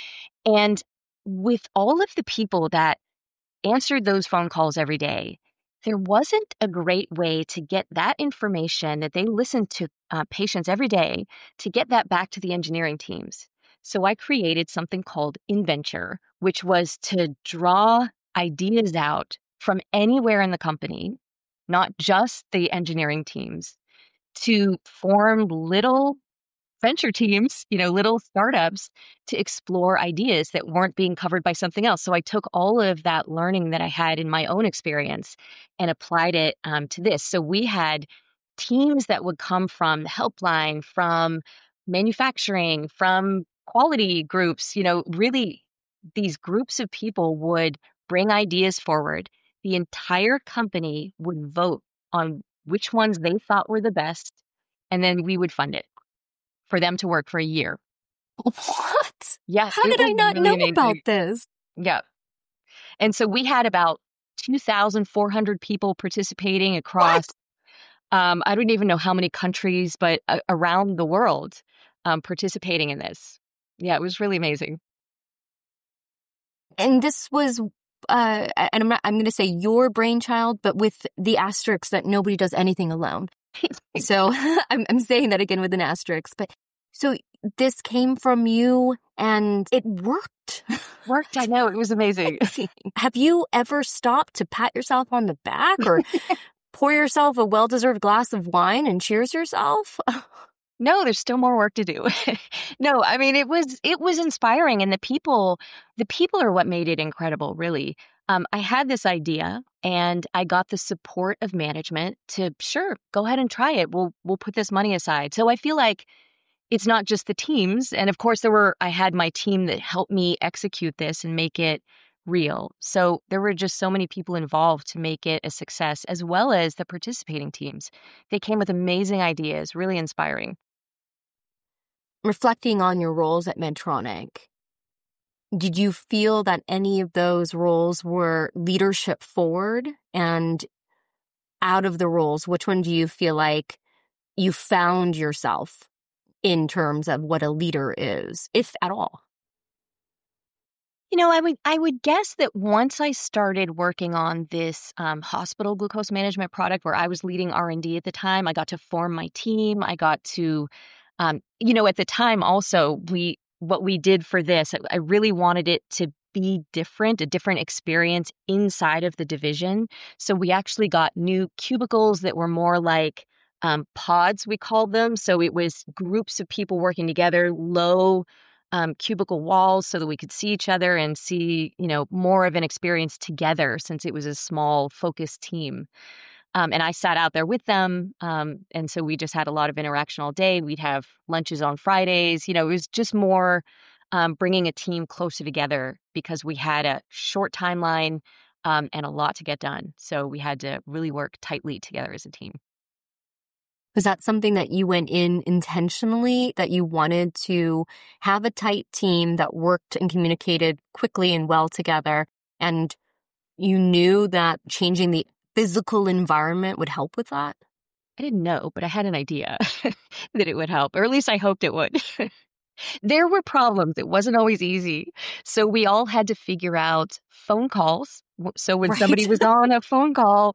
And with all of the people that answered those phone calls every day, there wasn't a great way to get that information that they listened to patients every day to get that back to the engineering teams. So I created something called InVenture, which was to draw ideas out from anywhere in the company, not just the engineering teams, to form little venture teams, little startups, to explore ideas that weren't being covered by something else. So I took all of that learning that I had in my own experience and applied it to this. So we had teams that would come from the helpline, from manufacturing, from quality groups, really these groups of people would bring ideas forward. The entire company would vote on which ones they thought were the best, and then we would fund it for them to work for a year. What? Yeah. How did I not know about this? Yeah. And so we had about 2,400 people participating across, I don't even know how many countries, but around the world participating in this. Yeah, it was really amazing. And this was, and I'm going to say your brainchild, but with the asterisk that nobody does anything alone. So I'm saying that again with an asterisk. But so this came from you and it worked. Worked, I know. It was amazing. Have you ever stopped to pat yourself on the back or pour yourself a well-deserved glass of wine and cheers yourself? No, there's still more work to do. No, I mean, it was inspiring, and the people are what made it incredible, really. I had this idea, and I got the support of management to, sure, go ahead and try it. We'll put this money aside. So I feel like it's not just the teams, and of course I had my team that helped me execute this and make it real. So there were just so many people involved to make it a success, as well as the participating teams. They came with amazing ideas, really inspiring. reflecting on your roles at Medtronic, did you feel that any of those roles were leadership forward? And out of the roles, which one do you feel like you found yourself in terms of what a leader is, if at all? I would guess that once I started working on this hospital glucose management product where I was leading R&D at the time, I got to form my team. I got to, at the time also, what we did for this, I really wanted it to be different, a different experience inside of the division. So we actually got new cubicles that were more like pods, we called them. So it was groups of people working together, low cubicle walls so that we could see each other and see, more of an experience together since it was a small focused team. And I sat out there with them. And so we just had a lot of interaction all day. We'd have lunches on Fridays. It was just more bringing a team closer together because we had a short timeline and a lot to get done. So we had to really work tightly together as a team. Was that something that you went in intentionally, that you wanted to have a tight team that worked and communicated quickly and well together, and you knew that changing the physical environment would help with that? I didn't know, but I had an idea that it would help, or at least I hoped it would. There were problems. It wasn't always easy. So we all had to figure out phone calls. So when somebody was on a phone call,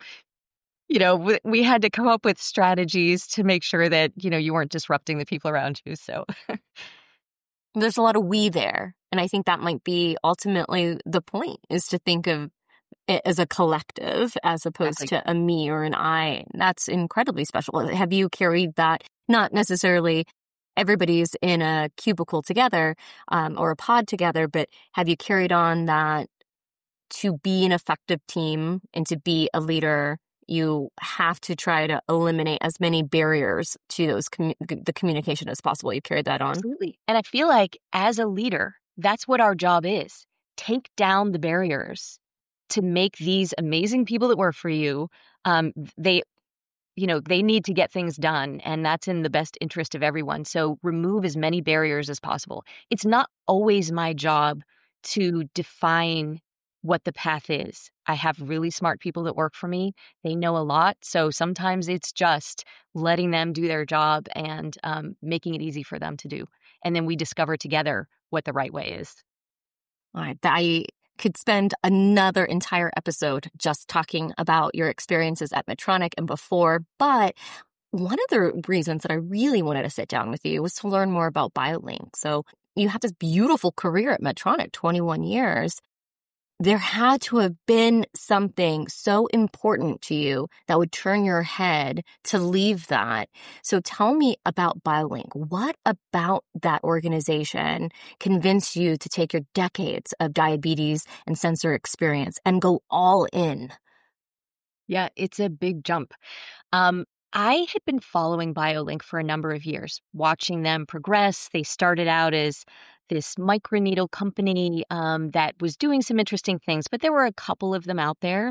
we had to come up with strategies to make sure that, you weren't disrupting the people around you. So there's a lot of we there. And I think that might be ultimately the point, is to think of it as a collective as opposed to a me or an I. That's incredibly special. Have you carried that? Not necessarily everybody's in a cubicle together or a pod together, but have you carried on that to be an effective team and to be a leader, you have to try to eliminate as many barriers to those the communication as possible? You carried that on? Absolutely. And I feel like as a leader, that's what our job is. Take down the barriers to make these amazing people that work for you, they need to get things done, and that's in the best interest of everyone. So remove as many barriers as possible. It's not always my job to define what the path is. I have really smart people that work for me. They know a lot. So sometimes it's just letting them do their job and making it easy for them to do. And then we discover together what the right way is. All right. I could spend another entire episode just talking about your experiences at Medtronic and before. But one of the reasons that I really wanted to sit down with you was to learn more about BioLink. So you have this beautiful career at Medtronic, 21 years. There had to have been something so important to you that would turn your head to leave that. So tell me about BioLink. What about that organization convinced you to take your decades of diabetes and sensor experience and go all in? Yeah, it's a big jump. I had been following BioLink for a number of years, watching them progress. They started out as this microneedle company that was doing some interesting things, but there were a couple of them out there.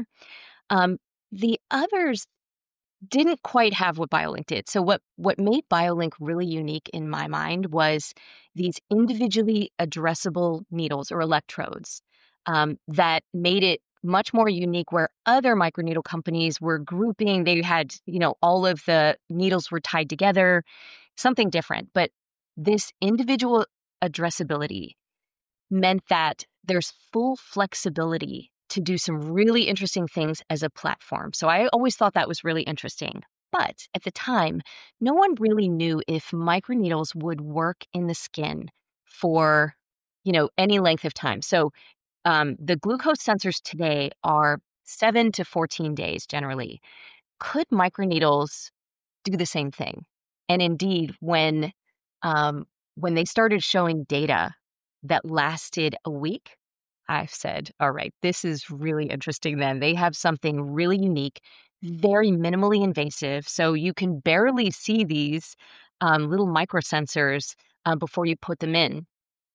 The others didn't quite have what BioLink did. So what made BioLink really unique in my mind was these individually addressable needles or electrodes that made it much more unique, where other microneedle companies were grouping. They had, all of the needles were tied together, something different. But this individual addressability meant that there's full flexibility to do some really interesting things as a platform. So I always thought that was really interesting. But at the time, no one really knew if microneedles would work in the skin for, any length of time. So the glucose sensors today are 7 to 14 days generally. Could microneedles do the same thing? And indeed, when they started showing data that lasted a week, I said, all right, this is really interesting then. They have something really unique, very minimally invasive. So you can barely see these little microsensors before you put them in.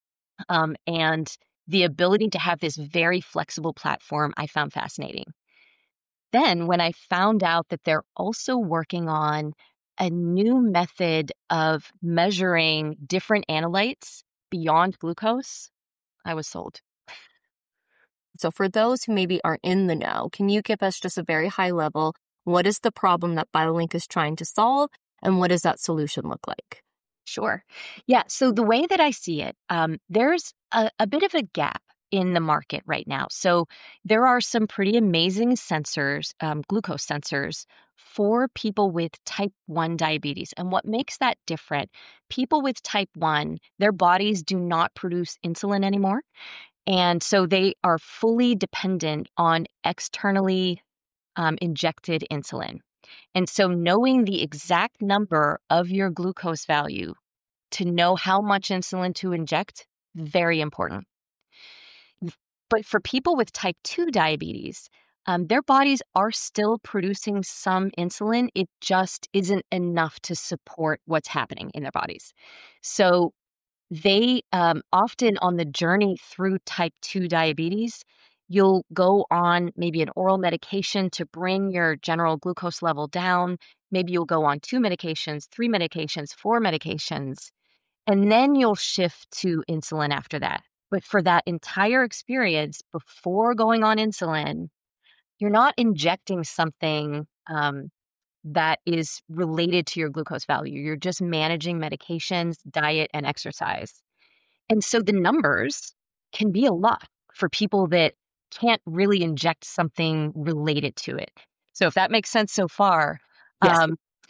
And the ability to have this very flexible platform, I found fascinating. Then when I found out that they're also working on a new method of measuring different analytes beyond glucose, I was sold. So for those who maybe aren't in the know, can you give us just a very high level, what is the problem that BioLink is trying to solve, and what does that solution look like? Sure. Yeah. So the way that I see it, there's a bit of a gap in the market right now. So there are some pretty amazing sensors, glucose sensors for people with type 1 diabetes. And what makes that different, people with type 1, their bodies do not produce insulin anymore. And so they are fully dependent on externally injected insulin. And so knowing the exact number of your glucose value to know how much insulin to inject, very important. But for people with type 2 diabetes, their bodies are still producing some insulin. It just isn't enough to support what's happening in their bodies. So they often on the journey through type 2 diabetes, you'll go on maybe an oral medication to bring your general glucose level down. Maybe you'll go on 2 medications, 3 medications, 4 medications, and then you'll shift to insulin after that. But for that entire experience, before going on insulin, you're not injecting something that is related to your glucose value. You're just managing medications, diet, and exercise. And so the numbers can be a lot for people that can't really inject something related to it. So if that makes sense so far, Yes.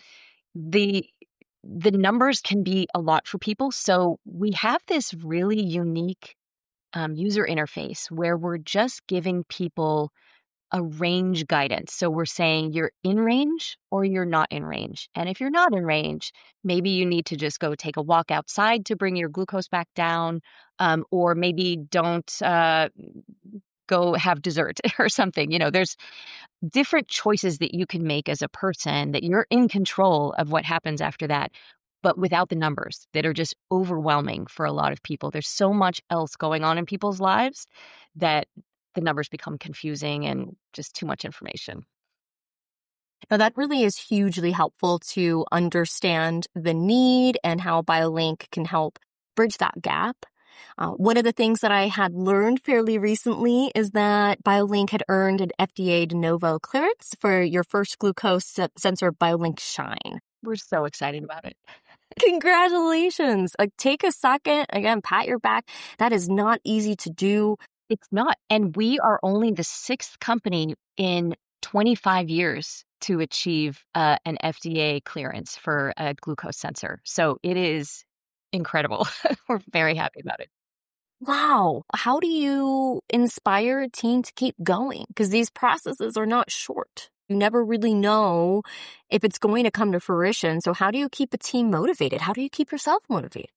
The numbers can be a lot for people. So we have this really unique user interface where we're just giving people a range guidance. So we're saying you're in range or you're not in range. And if you're not in range, maybe you need to just go take a walk outside to bring your glucose back down, or maybe don't go have dessert or something. There's different choices that you can make as a person that you're in control of what happens after that, but without the numbers that are just overwhelming for a lot of people. There's so much else going on in people's lives that the numbers become confusing and just too much information. Now, that really is hugely helpful to understand the need and how BioLink can help bridge that gap. One of the things that I had learned fairly recently is that BioLink had earned an FDA de novo clearance for your first glucose sensor, BioLink Shine. We're so excited about it. Congratulations. Take a second, again, pat your back. That is not easy to do. It's not. And we are only the 6th company in 25 years to achieve an FDA clearance for a glucose sensor. So it is incredible. We're very happy about it. Wow. How do you inspire a team to keep going? Because these processes are not short. You never really know if it's going to come to fruition. So how do you keep a team motivated? How do you keep yourself motivated?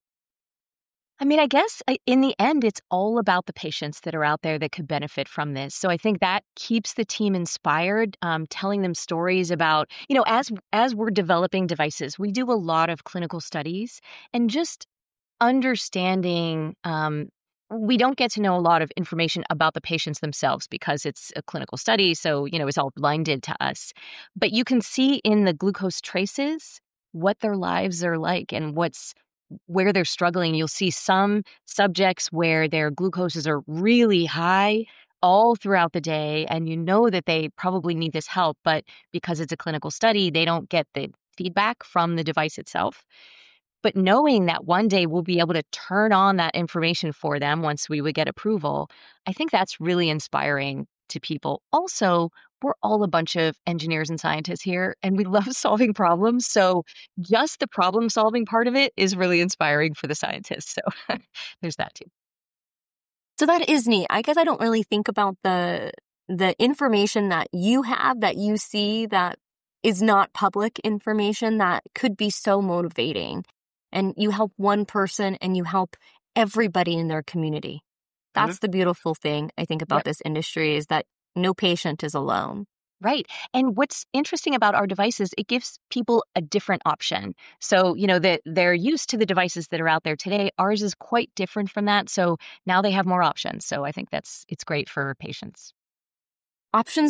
I mean, I guess in the end, it's all about the patients that are out there that could benefit from this. So I think that keeps the team inspired, telling them stories about, as we're developing devices, we do a lot of clinical studies and just understanding. We don't get to know a lot of information about the patients themselves because it's a clinical study. So, it's all blinded to us. But you can see in the glucose traces what their lives are like and where they're struggling. You'll see some subjects where their glucoses are really high all throughout the day, and that they probably need this help, but because it's a clinical study, they don't get the feedback from the device itself. But knowing that one day we'll be able to turn on that information for them once we would get approval, I think that's really inspiring to people. Also, we're all a bunch of engineers and scientists here, and we love solving problems. So just the problem solving part of it is really inspiring for the scientists. So there's that too. So that is neat. I guess I don't really think about the information that you have, that you see, that is not public information, that could be so motivating. And you help one person and you help everybody in their community. That's the beautiful thing, I think, about this industry, is that no patient is alone. Right. And what's interesting about our devices, it gives people a different option. So, that they're used to the devices that are out there today. Ours is quite different from that. So now they have more options. So I think it's great for patients. Options are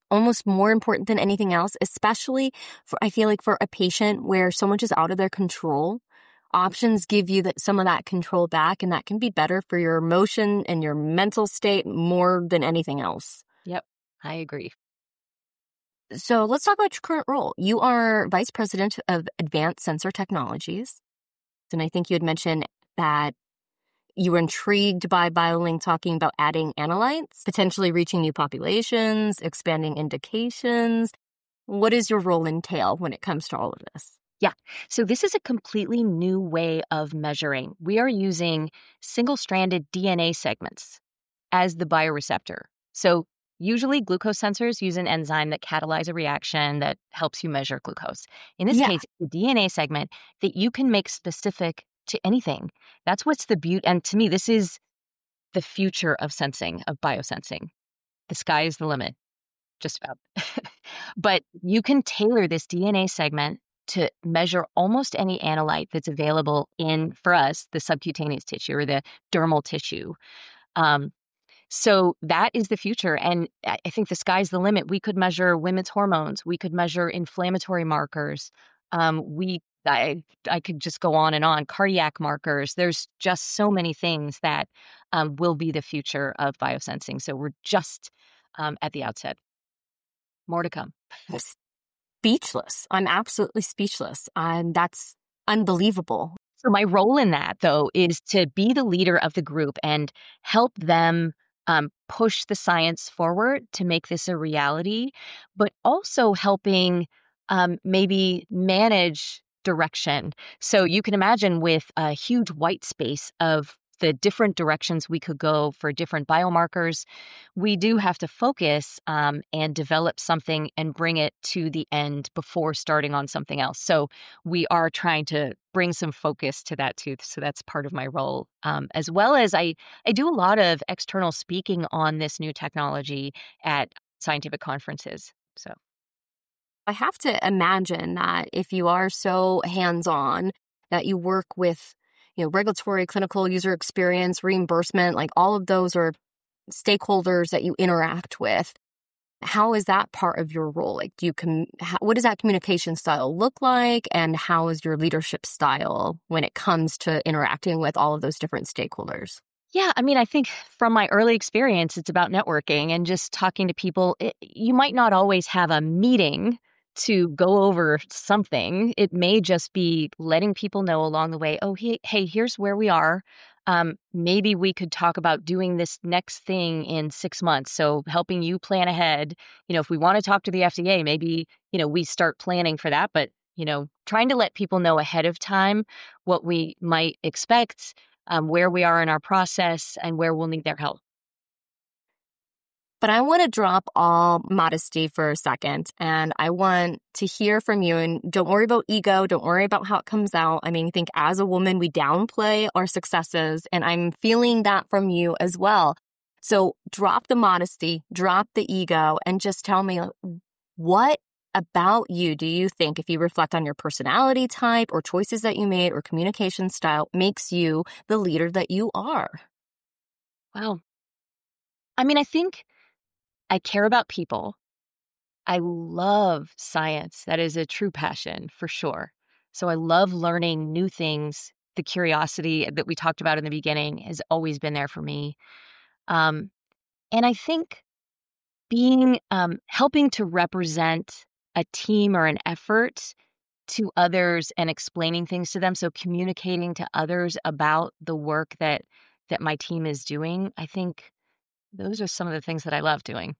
almost more important than anything else, especially I feel like for a patient where so much is out of their control. Options give you some of that control back, and that can be better for your emotion and your mental state more than anything else. Yep, I agree. So let's talk about your current role. You are Vice President of Advanced Sensor Technologies. And I think you had mentioned that you were intrigued by BioLink talking about adding analytes, potentially reaching new populations, expanding indications. What does your role entail when it comes to all of this? Yeah. So this is a completely new way of measuring. We are using single-stranded DNA segments as the bioreceptor. So usually glucose sensors use an enzyme that catalyzes a reaction that helps you measure glucose. In this case, the DNA segment that you can make specific to anything. That's what's the beauty. And to me, this is the future of sensing, of biosensing. The sky is the limit, just about. But you can tailor this DNA segment to measure almost any analyte that's available in, for us, the subcutaneous tissue or the dermal tissue. So that is the future. And I think the sky's the limit. We could measure women's hormones. We could measure inflammatory markers. I could just go on and on. Cardiac markers. There's just so many things that will be the future of biosensing. So we're just at the outset. More to come. Speechless. I'm absolutely speechless. That's unbelievable. So my role in that, though, is to be the leader of the group and help them push the science forward to make this a reality, but also helping maybe manage direction. So you can imagine with a huge white space of the different directions we could go for different biomarkers, we do have to focus and develop something and bring it to the end before starting on something else. So we are trying to bring some focus to that too. So that's part of my role. As well as I do a lot of external speaking on this new technology at scientific conferences. So I have to imagine that if you are so hands-on, that you work with regulatory, clinical, user experience, reimbursement, like all of those are stakeholders that you interact with. How is that part of your role? Like, what does that communication style look like? And how is your leadership style when it comes to interacting with all of those different stakeholders? Yeah, I mean, I think from my early experience, it's about networking and just talking to people. You might not always have a meeting to go over something. It may just be letting people know along the way, oh, hey, here's where we are. Maybe we could talk about doing this next thing in 6 months. So helping you plan ahead. If we want to talk to the FDA, maybe, we start planning for that. But, trying to let people know ahead of time what we might expect, where we are in our process, and where we'll need their help. But I want to drop all modesty for a second, and I want to hear from you. And don't worry about ego. Don't worry about how it comes out. I mean, I think as a woman, we downplay our successes, and I'm feeling that from you as well. So drop the modesty, drop the ego, and just tell me, what about you do you think, if you reflect on your personality type or choices that you made or communication style, makes you the leader that you are? Wow. I mean, I think I care about people. I love science. That is a true passion for sure. So I love learning new things. The curiosity that we talked about in the beginning has always been there for me. And I think being helping to represent a team or an effort to others and explaining things to them. So communicating to others about the work that my team is doing. I think those are some of the things that I love doing.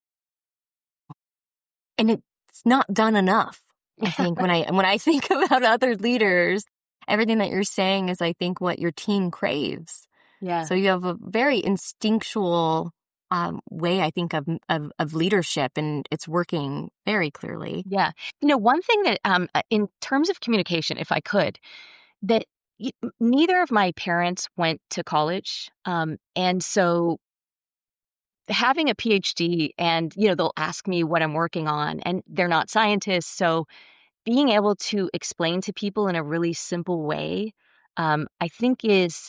And it's not done enough. I think when I think about other leaders, everything that you're saying is, I think, what your team craves. Yeah. So you have a very instinctual way, I think, of leadership, and it's working very clearly. Yeah. One thing that in terms of communication, if I could, that neither of my parents went to college. And so having a PhD and, they'll ask me what I'm working on, and they're not scientists. So being able to explain to people in a really simple way, I think is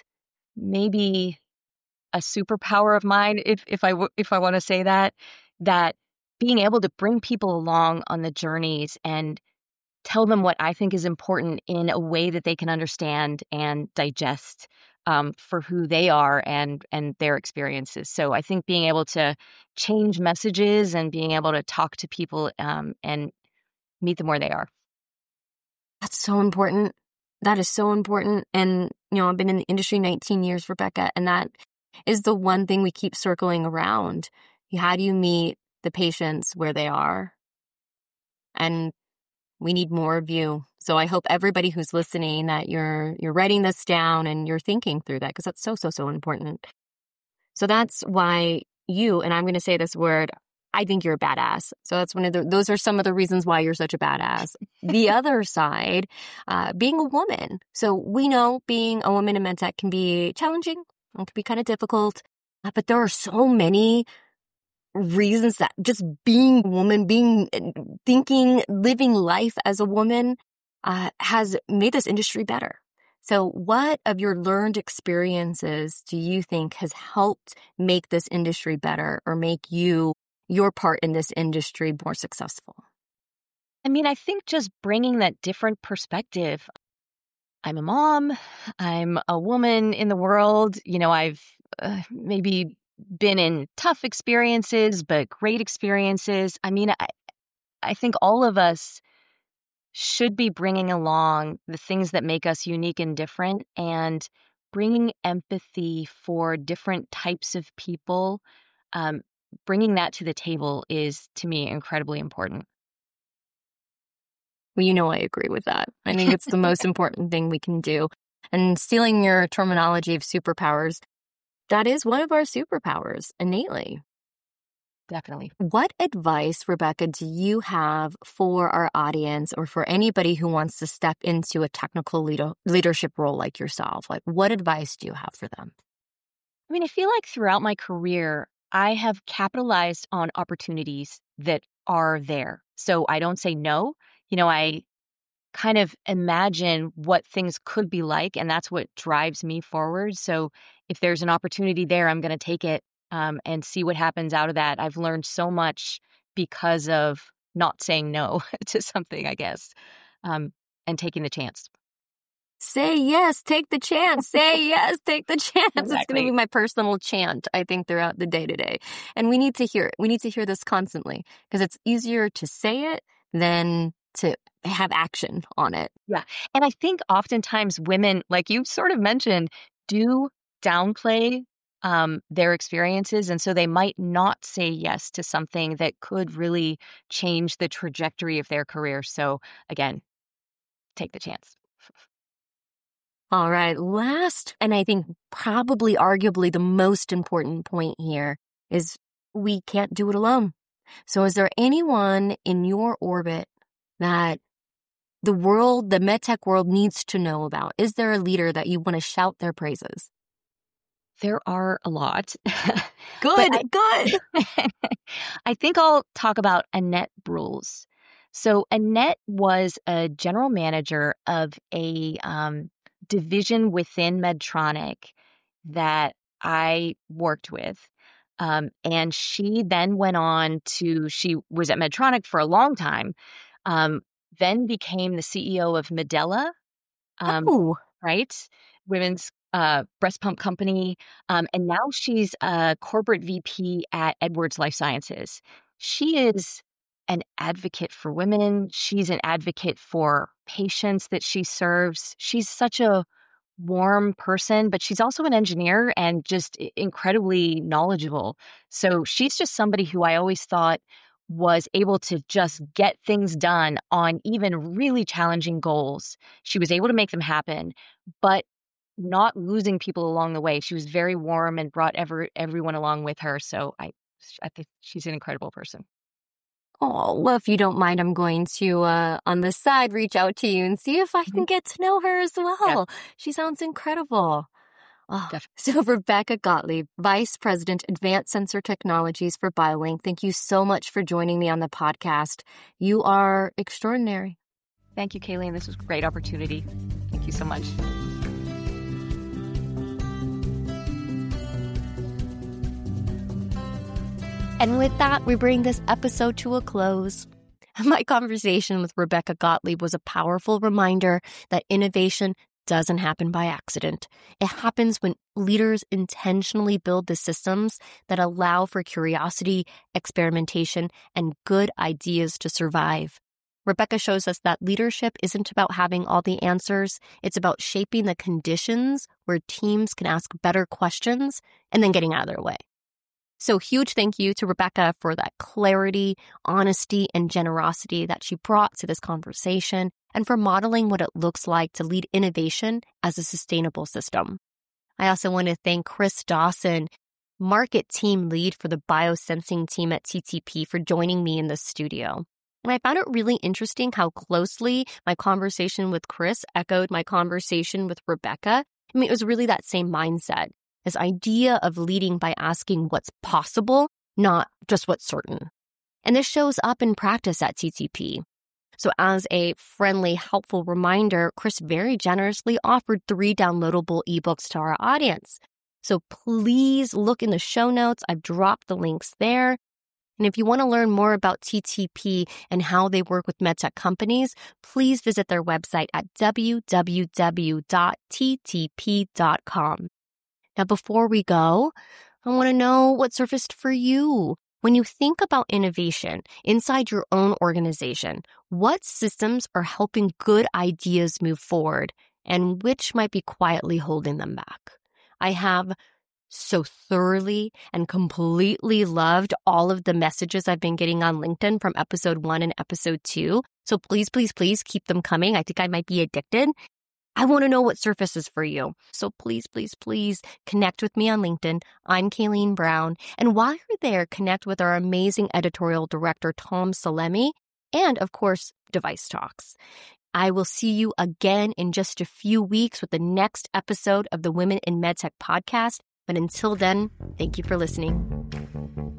maybe a superpower of mine, if I want to say that being able to bring people along on the journeys and tell them what I think is important in a way that they can understand and digest for who they are and their experiences. So I think being able to change messages and being able to talk to people and meet them where they are. That's so important. That is so important. And, I've been in the industry 19 years, Rebecca, and that is the one thing we keep circling around. How do you meet the patients where they are? And we need more of you. So I hope everybody who's listening that you're writing this down and you're thinking through that, because that's so, so, so important. So that's why you, and I'm going to say this word, I think you're a badass. So that's those are some of the reasons why you're such a badass. The other side, being a woman. So we know being a woman in medtech can be challenging. It can be kind of difficult. But there are so many reasons that just being a woman, thinking, living life as a woman has made this industry better. So what of your learned experiences do you think has helped make this industry better or make your part in this industry more successful? I mean, I think just bringing that different perspective. I'm a mom. I'm a woman in the world. I've maybe been in tough experiences, but great experiences. I mean, I think all of us should be bringing along the things that make us unique and different, and bringing empathy for different types of people. Bringing that to the table is, to me, incredibly important. Well, I agree with that. I think it's the most important thing we can do. And stealing your terminology of superpowers, that is one of our superpowers, innately. Definitely. What advice, Rebecca, do you have for our audience or for anybody who wants to step into a technical leadership role like yourself? Like, what advice do you have for them? I mean, I feel like throughout my career, I have capitalized on opportunities that are there. So I don't say no. I kind of imagine what things could be like, and that's what drives me forward. So if there's an opportunity there, I'm going to take it and see what happens out of that. I've learned so much because of not saying no to something, I guess, and taking the chance. Say yes, take the chance. Say yes, take the chance. Exactly. It's going to be my personal chant, I think, throughout the day to day. And we need to hear it. We need to hear this constantly because it's easier to say it than to have action on it. Yeah. And I think oftentimes women, like you sort of mentioned, do downplay their experiences. And so they might not say yes to something that could really change the trajectory of their career. So again, take the chance. All right. Last, and I think probably arguably the most important point here is we can't do it alone. So is there anyone in your orbit that the medtech world needs to know about? Is there a leader that you want to shout their praises? There are a lot. Good. I think I'll talk about Annette Brules. So Annette was a general manager of a division within Medtronic that I worked with. And she then went on she was at Medtronic for a long time, then became the CEO of Medela, right? Women's breast pump company. And now she's a corporate VP at Edwards Lifesciences. She is an advocate for women. She's an advocate for patients that she serves. She's such a warm person, but she's also an engineer and just incredibly knowledgeable. So she's just somebody who I always thought was able to just get things done on even really challenging goals. She was able to make them happen, but not losing people along the way. She was very warm and brought everyone along with her. So I think she's an incredible person. Oh, well, if you don't mind, I'm going to, on the side, reach out to you and see if I can get to know her as well. Yeah. She sounds incredible. Oh. So Rebecca Gottlieb, Vice President, Advanced Sensor Technologies for BioLink, thank you so much for joining me on the podcast. You are extraordinary. Thank you, Kayleen. This was a great opportunity. Thank you so much. And with that, we bring this episode to a close. My conversation with Rebecca Gottlieb was a powerful reminder that innovation doesn't happen by accident. It happens when leaders intentionally build the systems that allow for curiosity, experimentation, and good ideas to survive. Rebecca shows us that leadership isn't about having all the answers. It's about shaping the conditions where teams can ask better questions and then getting out of their way. So huge thank you to Rebecca for that clarity, honesty, and generosity that she brought to this conversation and for modeling what it looks like to lead innovation as a sustainable system. I also want to thank Chris Dawson, market team lead for the biosensing team at TTP, for joining me in the studio. And I found it really interesting how closely my conversation with Chris echoed my conversation with Rebecca. I mean, it was really that same mindset. This idea of leading by asking what's possible, not just what's certain. And this shows up in practice at TTP. So as a friendly, helpful reminder, Chris very generously offered 3 downloadable ebooks to our audience. So please look in the show notes. I've dropped the links there. And if you want to learn more about TTP and how they work with medtech companies, please visit their website at www.ttp.com. Now, before we go, I want to know what surfaced for you. When you think about innovation inside your own organization, what systems are helping good ideas move forward and which might be quietly holding them back? I have so thoroughly and completely loved all of the messages I've been getting on LinkedIn from episode 1 and episode 2. So please, please, please keep them coming. I think I might be addicted. I want to know what surfaces for you. So please, please, please connect with me on LinkedIn. I'm Kayleen Brown. And while you're there, connect with our amazing editorial director, Tom Salemi, and of course, Device Talks. I will see you again in just a few weeks with the next episode of the Women in MedTech podcast. But until then, thank you for listening.